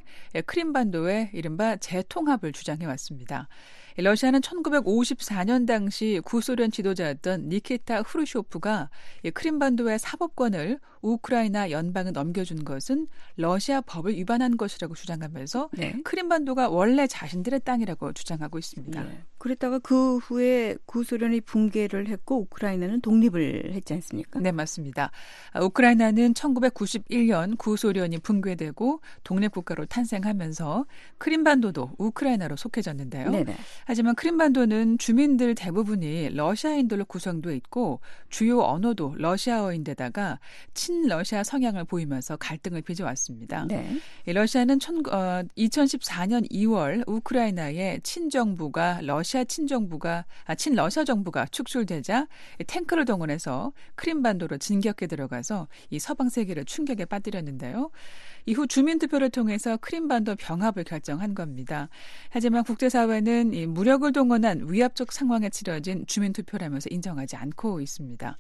크림반도의 이른바 재통합을 주장해왔습니다. 러시아는 천구백오십사 년 당시 구소련 지도자였던 니키타 후르쇼프가 크림반도의 사법권을 우크라이나 연방에 넘겨준 것은 러시아 법을 위반한 것이라고 주장하면서 네. 크림반도가 원래 자신들의 땅이라고 주장하고 있습니다. 네. 그랬다가 그 후에 구소련이 붕괴를 했고 우크라이나는 독립을 했지 않습니까? 네, 맞습니다. 우크라이나는 천구백구십일 년 구소련이 붕괴되고 독립국가로 탄생하면서 크림반도도 우크라이나로 속해졌는데요. 네네. 하지만 크림반도는 주민들 대부분이 러시아인들로 구성되어 있고 주요 언어도 러시아어인데다가 친러시아 성향을 보이면서 갈등을 빚어왔습니다. 네. 러시아는 천, 어, 이천십사 년 이월 우크라이나의 친정부가 러시아 친정부가 아, 친러시아 정부가 축출되자 탱크를 동원해서 크림반도로 진격해 들어가서 이 서방 세계를 충격에 빠뜨렸는데요. 이후 주민투표를 통해서 크림반도 병합을 결정한 겁니다. 하지만 국제사회는 이 무력을 동원한 위압적 상황에 치러진 주민투표라면서 인정하지 않고 있습니다.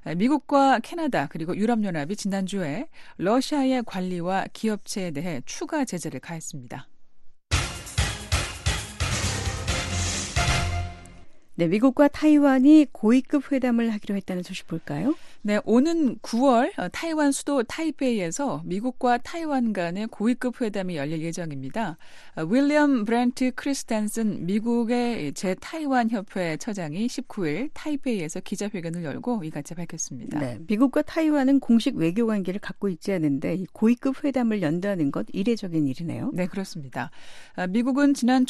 미국과 캐나다 그리고 유럽연합이 지난주에 러시아의 관리와 기업체에 대해 추가 제재를 가했습니다. 네, 미국과 타이완이 고위급 회담을 하기로 했다는 소식 볼까요? 네, 오는 구월 타이완 수도 타이베이에서 미국과 타이완 간의 고위급 회담이 열릴 예정입니다. 윌리엄 브렌트 크리스텐슨 미국의 제타이완 협회 처장이 십구일 타이베이에서 기자회견을 열고 이같이 밝혔습니다. 네, 미국과 타이완은 공식 외교 관계를 갖고 있지 않은데 이 고위급 회담을 연다는 것 이례적인 일이네요. 네, 그렇습니다. 미국은 지난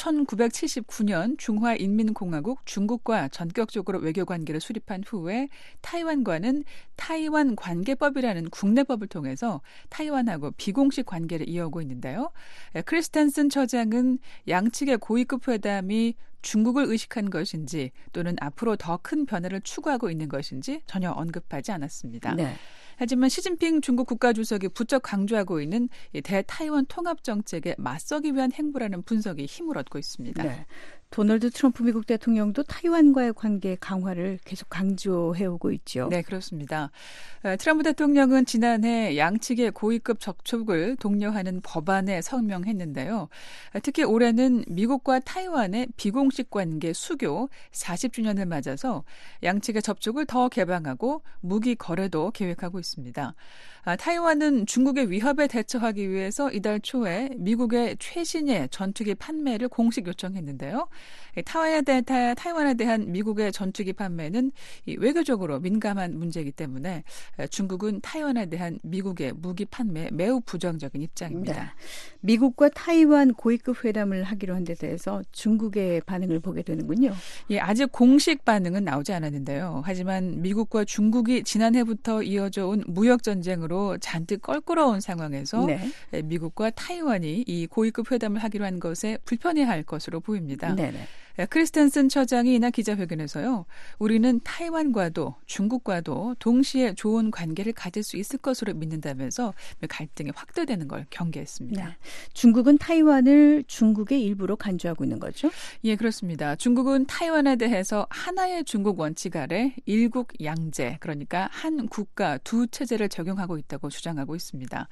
천구백칠십구년 중화인민공화국 중국과 전격적으로 외교 관계를 수립한 후에 타이완과는 타이완 관계법이라는 국내법을 통해서 타이완하고 비공식 관계를 이어오고 있는데요. 크리스텐슨 처장은 양측의 고위급 회담이 중국을 의식한 것인지 또는 앞으로 더 큰 변화를 추구하고 있는 것인지 전혀 언급하지 않았습니다. 네. 하지만 시진핑 중국 국가주석이 부쩍 강조하고 있는 대타이완 통합정책에 맞서기 위한 행보라는 분석이 힘을 얻고 있습니다. 네. 도널드 트럼프 미국 대통령도 타이완과의 관계 강화를 계속 강조해오고 있죠. 네, 그렇습니다. 트럼프 대통령은 지난해 양측의 고위급 접촉을 독려하는 법안에 서명했는데요. 특히 올해는 미국과 타이완의 비공식 관계 수교 사십 주년을 맞아서 양측의 접촉을 더 개방하고 무기 거래도 계획하고 있습니다. 타이완은 중국의 위협에 대처하기 위해서 이달 초에 미국의 최신의 전투기 판매를 공식 요청했는데요. 타이완에, 대한, 타이완에 대한 미국의 전투기 판매는 외교적으로 민감한 문제이기 때문에 중국은 타이완에 대한 미국의 무기 판매에 매우 부정적인 입장입니다. 네. 미국과 타이완 고위급 회담을 하기로 한 데 대해서 중국의 반응을 보게 되는군요. 예, 아직 공식 반응은 나오지 않았는데요. 하지만 미국과 중국이 지난해부터 이어져 온 무역 전쟁으로 잔뜩 껄끄러운 상황에서 네. 미국과 타이완이 이 고위급 회담을 하기로 한 것에 불편해할 것으로 보입니다. 네네. 크리스텐슨 처장이 이날 기자회견에서요. 우리는 타이완과도 중국과도 동시에 좋은 관계를 가질 수 있을 것으로 믿는다면서 갈등이 확대되는 걸 경계했습니다. 네. 중국은 타이완을 중국의 일부로 간주하고 있는 거죠? 예, 그렇습니다. 중국은 타이완에 대해서 하나의 중국 원칙 아래 일국 양제, 그러니까 한 국가 두 체제를 적용하고 있다고 주장하고 있습니다.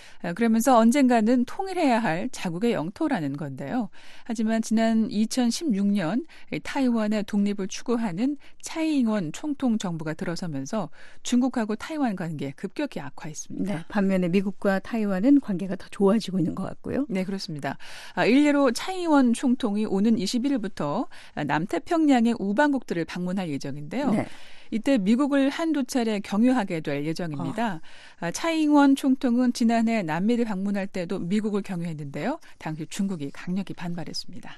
그러면서 언젠가는 통일해야 할 자국의 영토라는 건데요. 하지만 지난 이천십육년 타이완의 독립을 추구하는 차이잉원 총통 정부가 들어서면서 중국하고 타이완 관계 급격히 악화했습니다. 네, 반면에 미국과 타이완은 관계가 더 좋아지고 있는 것 같고요. 네, 그렇습니다. 일례로 차이잉원 총통이 오는 이십일일부터 남태평양의 우방국들을 방문할 예정인데요. 네. 이때 미국을 한두 차례 경유하게 될 예정입니다. 어. 차이잉원 총통은 지난해 남미를 방문할 때도 미국을 경유했는데요. 당시 중국이 강력히 반발했습니다.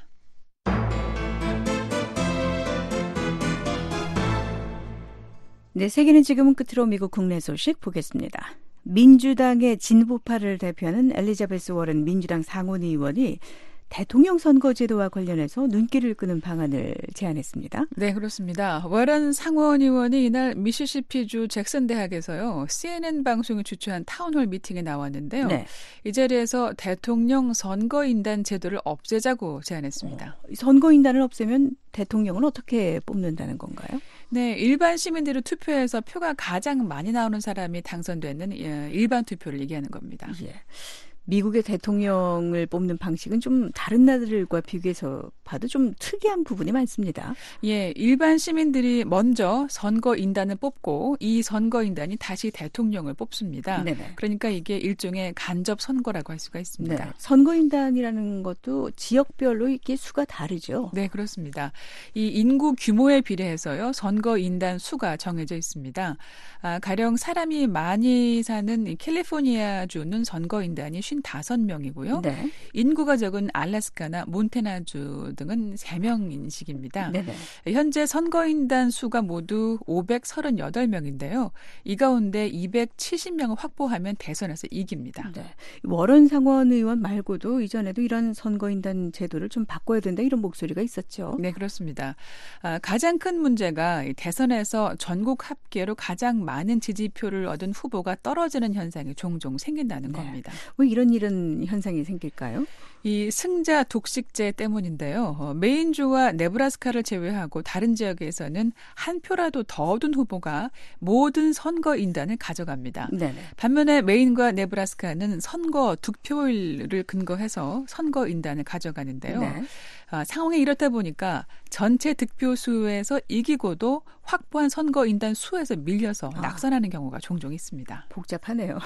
네, 세계는 지금은 끝으로 미국 국내 소식 보겠습니다. 민주당의 진보파를 대표하는 엘리자베스 워런 민주당 상원의원이 대통령 선거제도와 관련해서 눈길을 끄는 방안을 제안했습니다. 네, 그렇습니다. 워런 상원의원이 이날 미시시피주 잭슨 대학에서요. 씨엔엔 방송이 주최한 타운홀 미팅에 나왔는데요. 네. 이 자리에서 대통령 선거인단 제도를 없애자고 제안했습니다. 어, 선거인단을 없애면 대통령은 어떻게 뽑는다는 건가요? 네, 일반 시민들이 투표해서 표가 가장 많이 나오는 사람이 당선되는 일반 투표를 얘기하는 겁니다. 예. 미국의 대통령을 뽑는 방식은 좀 다른 나라들과 비교해서 봐도 좀 특이한 부분이 많습니다. 예, 일반 시민들이 먼저 선거인단을 뽑고 이 선거인단이 다시 대통령을 뽑습니다. 네네. 그러니까 이게 일종의 간접 선거라고 할 수가 있습니다. 네. 선거인단이라는 것도 지역별로 이게 수가 다르죠. 네, 그렇습니다. 이 인구 규모에 비례해서요, 선거인단 수가 정해져 있습니다. 아, 가령 사람이 많이 사는 캘리포니아주는 선거인단이 오십오 명이고요. 네. 인구가 적은 알래스카나 몬태나주 등은 세 명인식입니다. 네네. 현재 선거인단 수가 모두 오백삼십팔 명인데요. 이 가운데 이백칠십 명을 확보하면 대선에서 이깁니다. 네. 워런 상원 의원 말고도 이전에도 이런 선거인단 제도를 좀 바꿔야 된다 이런 목소리가 있었죠. 네, 그렇습니다. 아, 가장 큰 문제가 대선에서 전국 합계로 가장 많은 지지표를 얻은 후보가 떨어지는 현상이 종종 생긴다는 네. 겁니다. 왜 이런 이런 현상이 생길까요? 이 승자 독식제 때문인데요. 메인주와 네브라스카를 제외하고 다른 지역에서는 한 표라도 더 얻은 후보가 모든 선거 인단을 가져갑니다. 네네. 반면에 메인과 네브라스카는 선거 득표율을 근거해서 선거 인단을 가져가는데요. 네. 아, 상황이 이렇다 보니까 전체 득표 수에서 이기고도 확보한 선거 인단 수에서 밀려서 아. 낙선하는 경우가 종종 있습니다. 복잡하네요.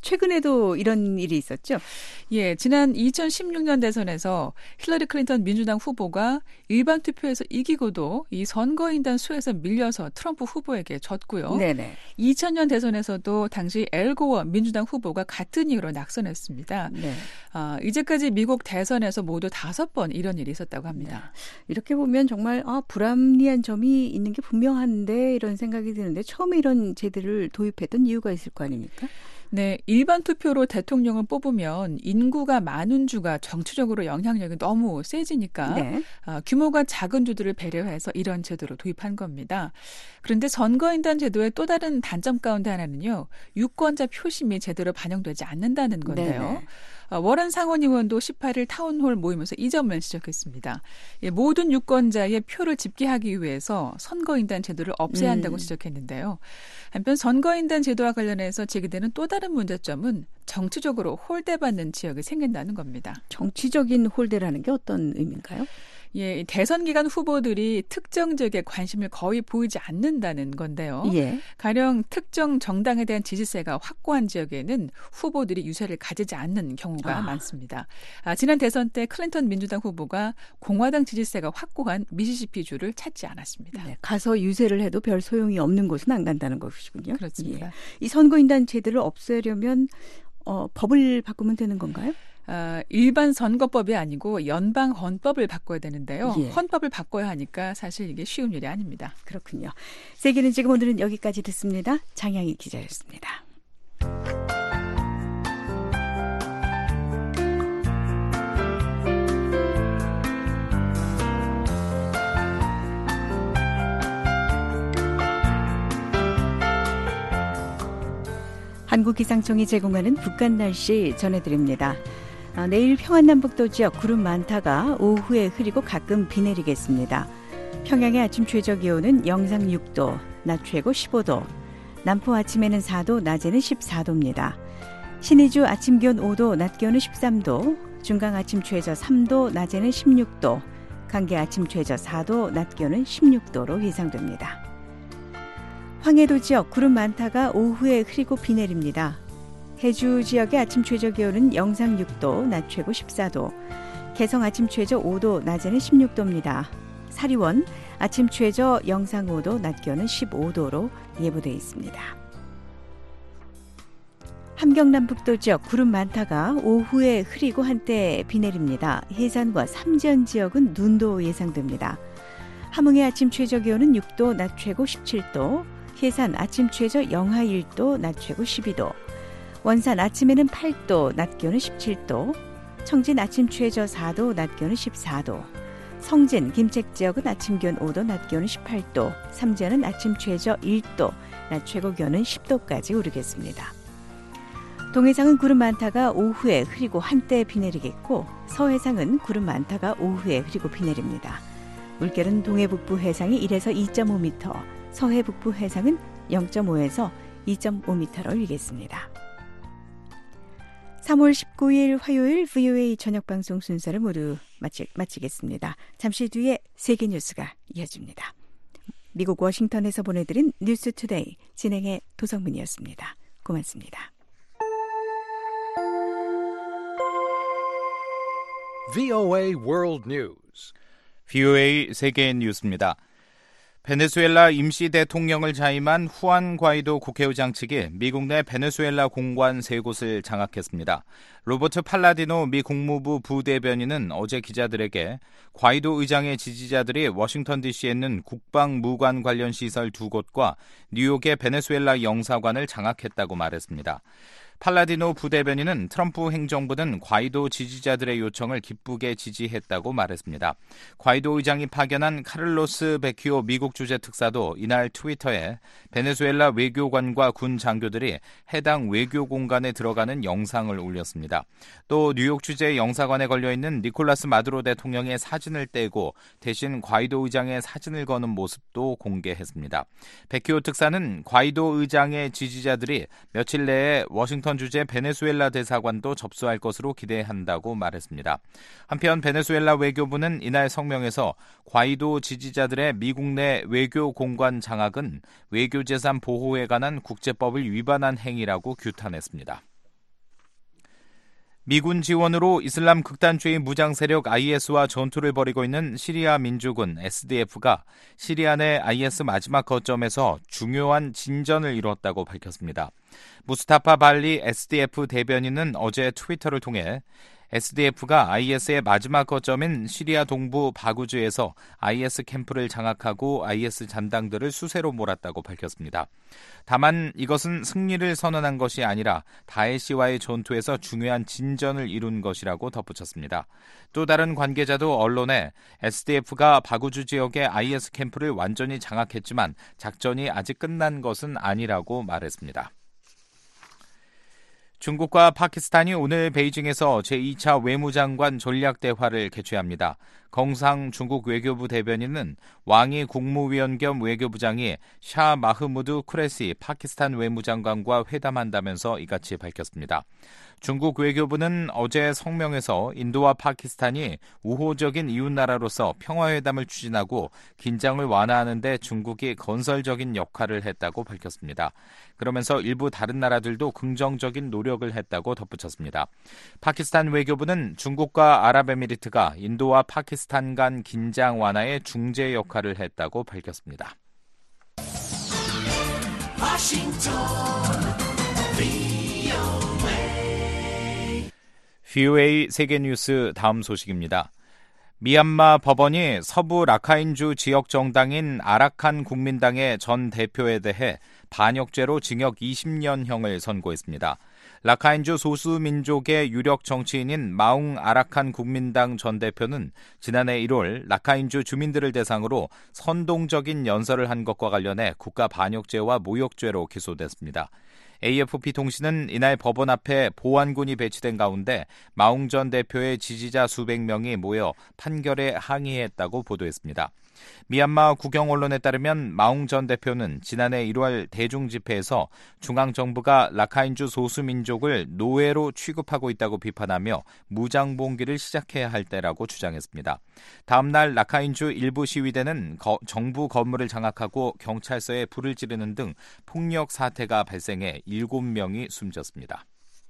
최근에도 이런 일이 있었죠? 예, 지난 이천십육 년 대선에서 힐러리 클린턴 민주당 후보가 일반 투표에서 이기고도 이 선거 인단 수에서 밀려서 트럼프 후보에게 졌고요. 네네. 이천 년 대선에서도 당시 엘 고어 민주당 후보가 같은 이유로 낙선했습니다. 네. 아, 이제까지 미국 대선에서 모두 다섯 번 이런 일이 있었다고 합니다. 네. 이렇게 보면 정말 아, 불합리한 점이 있는 게 분명한데 이런 생각이 드는데 처음에 이런 제도를 도입했던 이유가 있을 거 아닙니까? 네, 일반 투표로 대통령을 뽑으면 인구가 많은 주가 정치적으로 영향력이 너무 세지니까 네. 어, 규모가 작은 주들을 배려해서 이런 제도를 도입한 겁니다. 그런데 선거인단 제도의 또 다른 단점 가운데 하나는요. 유권자 표심이 제대로 반영되지 않는다는 건데요. 네네. 워런 상원 의원도 십팔 일 타운홀 모임에서 이 점을 지적했습니다. 예, 모든 유권자의 표를 집계하기 위해서 선거인단 제도를 없애야 한다고 음. 지적했는데요. 한편 선거인단 제도와 관련해서 제기되는 또 다른 문제점은 정치적으로 홀대받는 지역이 생긴다는 겁니다. 정치적인 홀대라는 게 어떤 의미인가요? 예, 대선 기간 후보들이 특정 지역에 관심을 거의 보이지 않는다는 건데요. 예. 가령 특정 정당에 대한 지지세가 확고한 지역에는 후보들이 유세를 가지지 않는 경우가 아. 많습니다. 아, 지난 대선 때 클린턴 민주당 후보가 공화당 지지세가 확고한 미시시피주를 찾지 않았습니다. 네, 가서 유세를 해도 별 소용이 없는 곳은 안 간다는 것이군요. 그렇습니다. 예. 이 선거인단 제도를 없애려면 어, 법을 바꾸면 되는 건가요? 어, 일반 선거법이 아니고 연방 헌법을 바꿔야 되는데요. 예. 헌법을 바꿔야 하니까 사실 이게 쉬운 일이 아닙니다. 그렇군요. 세계는 지금 오늘은 여기까지 듣습니다. 장향희 기자였습니다. 한국기상청이 제공하는 북한 날씨 전해드립니다. 아, 내일 평안남북도 지역 구름 많다가 오후에 흐리고 가끔 비 내리겠습니다. 평양의 아침 최저 기온은 영상 육 도, 낮 최고 십오 도, 남포 아침에는 사 도, 낮에는 십사 도입니다. 신의주 아침 기온 오 도, 낮 기온은 십삼 도, 중강 아침 최저 삼 도, 낮에는 십육 도, 강계 아침 최저 사 도, 낮 기온은 십육 도로 예상됩니다. 황해도 지역 구름 많다가 오후에 흐리고 비 내립니다. 해주 지역의 아침 최저 기온은 영상 육 도, 낮 최고 십사 도, 개성 아침 최저 오 도, 낮에는 십육 도입니다. 사리원 아침 최저 영상 오 도, 낮 기온은 십오 도로 예보되어 있습니다. 함경남북도 지역 구름 많다가 오후에 흐리고 한때 비 내립니다. 해산과 삼전 지역은 눈도 예상됩니다. 함흥의 아침 최저 기온은 육 도, 낮 최고 십칠 도, 해산 아침 최저 영하 일 도, 낮 최고 십이 도, 원산 아침에는 팔 도, 낮 기온은 십칠 도, 청진 아침 최저 사 도, 낮 기온은 십사 도, 성진, 김책 지역은 아침 기온 오 도, 낮 기온은 십팔 도, 삼지연은 아침 최저 일 도, 낮 최고 기온은 십 도까지 오르겠습니다. 동해상은 구름 많다가 오후에 흐리고 한때 비 내리겠고 서해상은 구름 많다가 오후에 흐리고 비 내립니다. 물결은 동해북부 해상이 일에서 이 점 오 미터, 서해북부 해상은 영 점 오에서 이 점 오 미터로 일겠습니다. 삼월 십구일 화요일 브이오에이 저녁방송 순서를 모두 마치, 마치겠습니다. 잠시 뒤에 세계 뉴스가 이어집니다. 미국 워싱턴에서 보내드린 뉴스 투데이 진행의 도성문이었습니다. 고맙습니다. 브이오에이 World News. 브이오에이 세계 뉴스입니다. 베네수엘라 임시 대통령을 자임한 후안 과이도 국회의장 측이 미국 내 베네수엘라 공관 세 곳을 장악했습니다. 로버트 팔라디노 미 국무부 부대변인은 어제 기자들에게 과이도 의장의 지지자들이 워싱턴 디씨에 있는 국방무관 관련 시설 두 곳과 뉴욕의 베네수엘라 영사관을 장악했다고 말했습니다. 팔라디노 부대변인은 트럼프 행정부는 과이도 지지자들의 요청을 기쁘게 지지했다고 말했습니다. 과이도 의장이 파견한 카를로스 베키오 미국 주재 특사도 이날 트위터에 베네수엘라 외교관과 군 장교들이 해당 외교 공간에 들어가는 영상을 올렸습니다. 또 뉴욕 주재 영사관에 걸려있는 니콜라스 마두로 대통령의 사진을 떼고 대신 과이도 의장의 사진을 거는 모습도 공개했습니다. 베키오 특사는 과이도 의장의 지지자들이 며칠 내에 워싱턴 주재 베네수엘라 대사관도 접수할 것으로 기대한다고 말했습니다. 한편 베네수엘라 외교부는 이날 성명에서 과이도 지지자들의 미국 내 외교 공관 장악은 외교재산 보호에 관한 국제법을 위반한 행위라고 규탄했습니다. 미군 지원으로 이슬람 극단주의 무장 세력 아이에스와 전투를 벌이고 있는 시리아 민주군 에스디에프가 시리아 내 아이에스 마지막 거점에서 중요한 진전을 이뤘다고 밝혔습니다. 무스타파 발리 에스디에프 대변인은 어제 트위터를 통해 에스디에프가 아이에스의 마지막 거점인 시리아 동부 바구즈에서 아이에스 캠프를 장악하고 아이에스 잔당들을 수세로 몰았다고 밝혔습니다. 다만 이것은 승리를 선언한 것이 아니라 다에시와의 전투에서 중요한 진전을 이룬 것이라고 덧붙였습니다. 또 다른 관계자도 언론에 에스디에프가 바구즈 지역의 아이에스 캠프를 완전히 장악했지만 작전이 아직 끝난 것은 아니라고 말했습니다. 중국과 파키스탄이 오늘 베이징에서 제이 차 외무장관 전략대화를 개최합니다. 경상 중국 외교부 대변인은 왕이 국무위원 겸 외교부장이 샤 마흐무드 쿠레시 파키스탄 외무장관과 회담한다면서 이같이 밝혔습니다. 중국 외교부는 어제 성명에서 인도와 파키스탄이 우호적인 이웃나라로서 평화회담을 추진하고 긴장을 완화하는 데 중국이 건설적인 역할을 했다고 밝혔습니다. 그러면서 일부 다른 나라들도 긍정적인 노력을 했다고 덧붙였습니다. 파키스탄 외교부는 중국과 아랍에미리트가 인도와 파키스탄 간 긴장 완화에 중재 역할을 했다고 밝혔습니다. 워싱턴 브이오에이 세계뉴스 다음 소식입니다. 미얀마 법원이 서부 라카인주 지역 정당인 아라칸 국민당의 전 대표에 대해 반역죄로 징역 이십 년형을 선고했습니다. 라카인주 소수민족의 유력 정치인인 마웅 아라칸 국민당 전 대표는 지난해 일월 라카인주 주민들을 대상으로 선동적인 연설을 한 것과 관련해 국가 반역죄와 모욕죄로 기소됐습니다. 에이에프피 통신은 이날 법원 앞에 보안군이 배치된 가운데 마웅 전 대표의 지지자 수백 명이 모여 판결에 항의했다고 보도했습니다. 미얀마 국영 언론에 따르면 마웅 전 대표는 지난해 일월 대중집회에서 중앙정부가 라카인주 소수민족을 노예로 취급하고 있다고 비판하며 무장봉기를 시작해야 할 때라고 주장했습니다. 다음 날 라카인주 일부 시위대는 거, 정부 건물을 장악하고 경찰서에 불을 지르는 등 폭력 사태가 발생해 일곱 명이 숨졌습니다.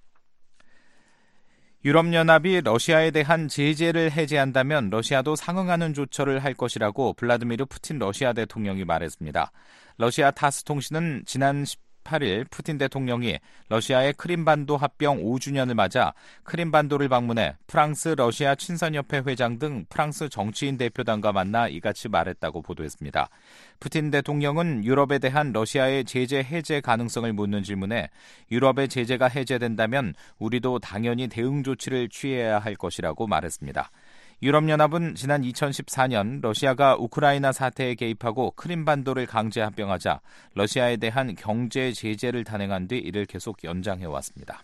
유럽연합이 러시아에 대한 제재를 해제한다면 러시아도 상응하는 조처를 할 것이라고 블라디미르 푸틴 러시아 대통령이 말했습니다. 러시아 타스 통신은 지난 십팔 일 푸틴 대통령이 러시아의 크림반도 합병 오 주년을 맞아 크림반도를 방문해 프랑스 러시아 친선협회 회장 등 프랑스 정치인 대표단과 만나 이같이 말했다고 보도했습니다. 푸틴 대통령은 유럽에 대한 러시아의 제재 해제 가능성을 묻는 질문에 유럽의 제재가 해제된다면 우리도 당연히 대응 조치를 취해야 할 것이라고 말했습니다. 유럽연합은 지난 이천십사 년 러시아가 우크라이나 사태에 개입하고 크림반도를 강제 합병하자 러시아에 대한 경제 제재를 단행한 뒤 이를 계속 연장해왔습니다.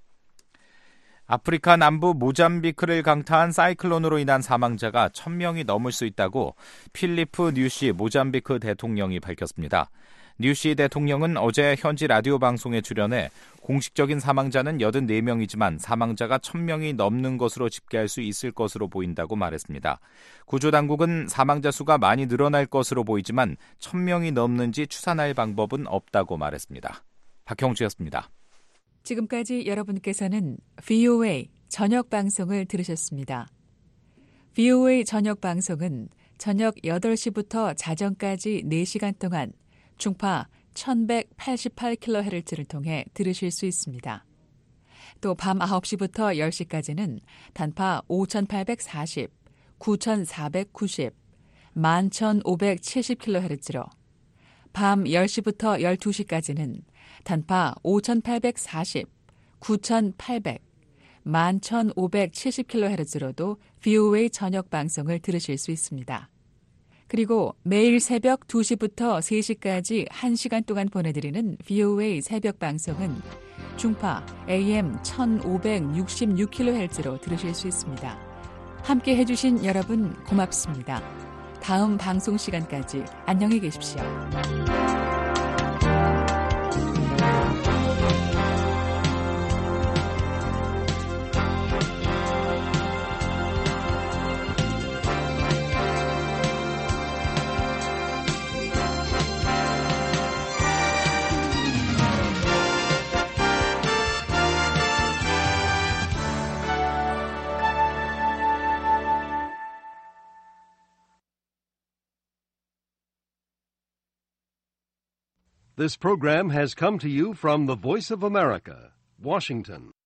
아프리카 남부 모잠비크를 강타한 사이클론으로 인한 사망자가 천 명이 넘을 수 있다고 필리프 뉴시 모잠비크 대통령이 밝혔습니다. 뉴시 대통령은 어제 현지 라디오 방송에 출연해 공식적인 사망자는 여든네 명이지만 사망자가 천 명이 넘는 것으로 집계할 수 있을 것으로 보인다고 말했습니다. 구조당국은 사망자 수가 많이 늘어날 것으로 보이지만 천 명이 넘는지 추산할 방법은 없다고 말했습니다. 박형주였습니다. 지금까지 여러분께서는 브이오에이 저녁 방송을 들으셨습니다. 브이오에이 저녁 방송은 저녁 여덟 시부터 자정까지 네 시간 동안 중파 천백팔십팔 킬로헤르츠를 통해 들으실 수 있습니다. 또 밤 아홉 시부터 열 시까지는 단파 오천팔백사십, 구천사백구십, 만 천오백칠십 킬로헤르츠로 밤 열 시부터 열두 시까지는 단파 오천팔백사십, 구천팔백, 만 천오백칠십 킬로헤르츠로도 브이오에이 저녁 방송을 들으실 수 있습니다. 그리고 매일 새벽 두 시부터 세 시까지 한 시간 동안 보내드리는 브이오에이 새벽 방송은 중파 에이엠 천오백육십육 킬로헤르츠로 들으실 수 있습니다. 함께 해주신 여러분 고맙습니다. 다음 방송 시간까지 안녕히 계십시오. This program has come to you from the Voice of America, Washington.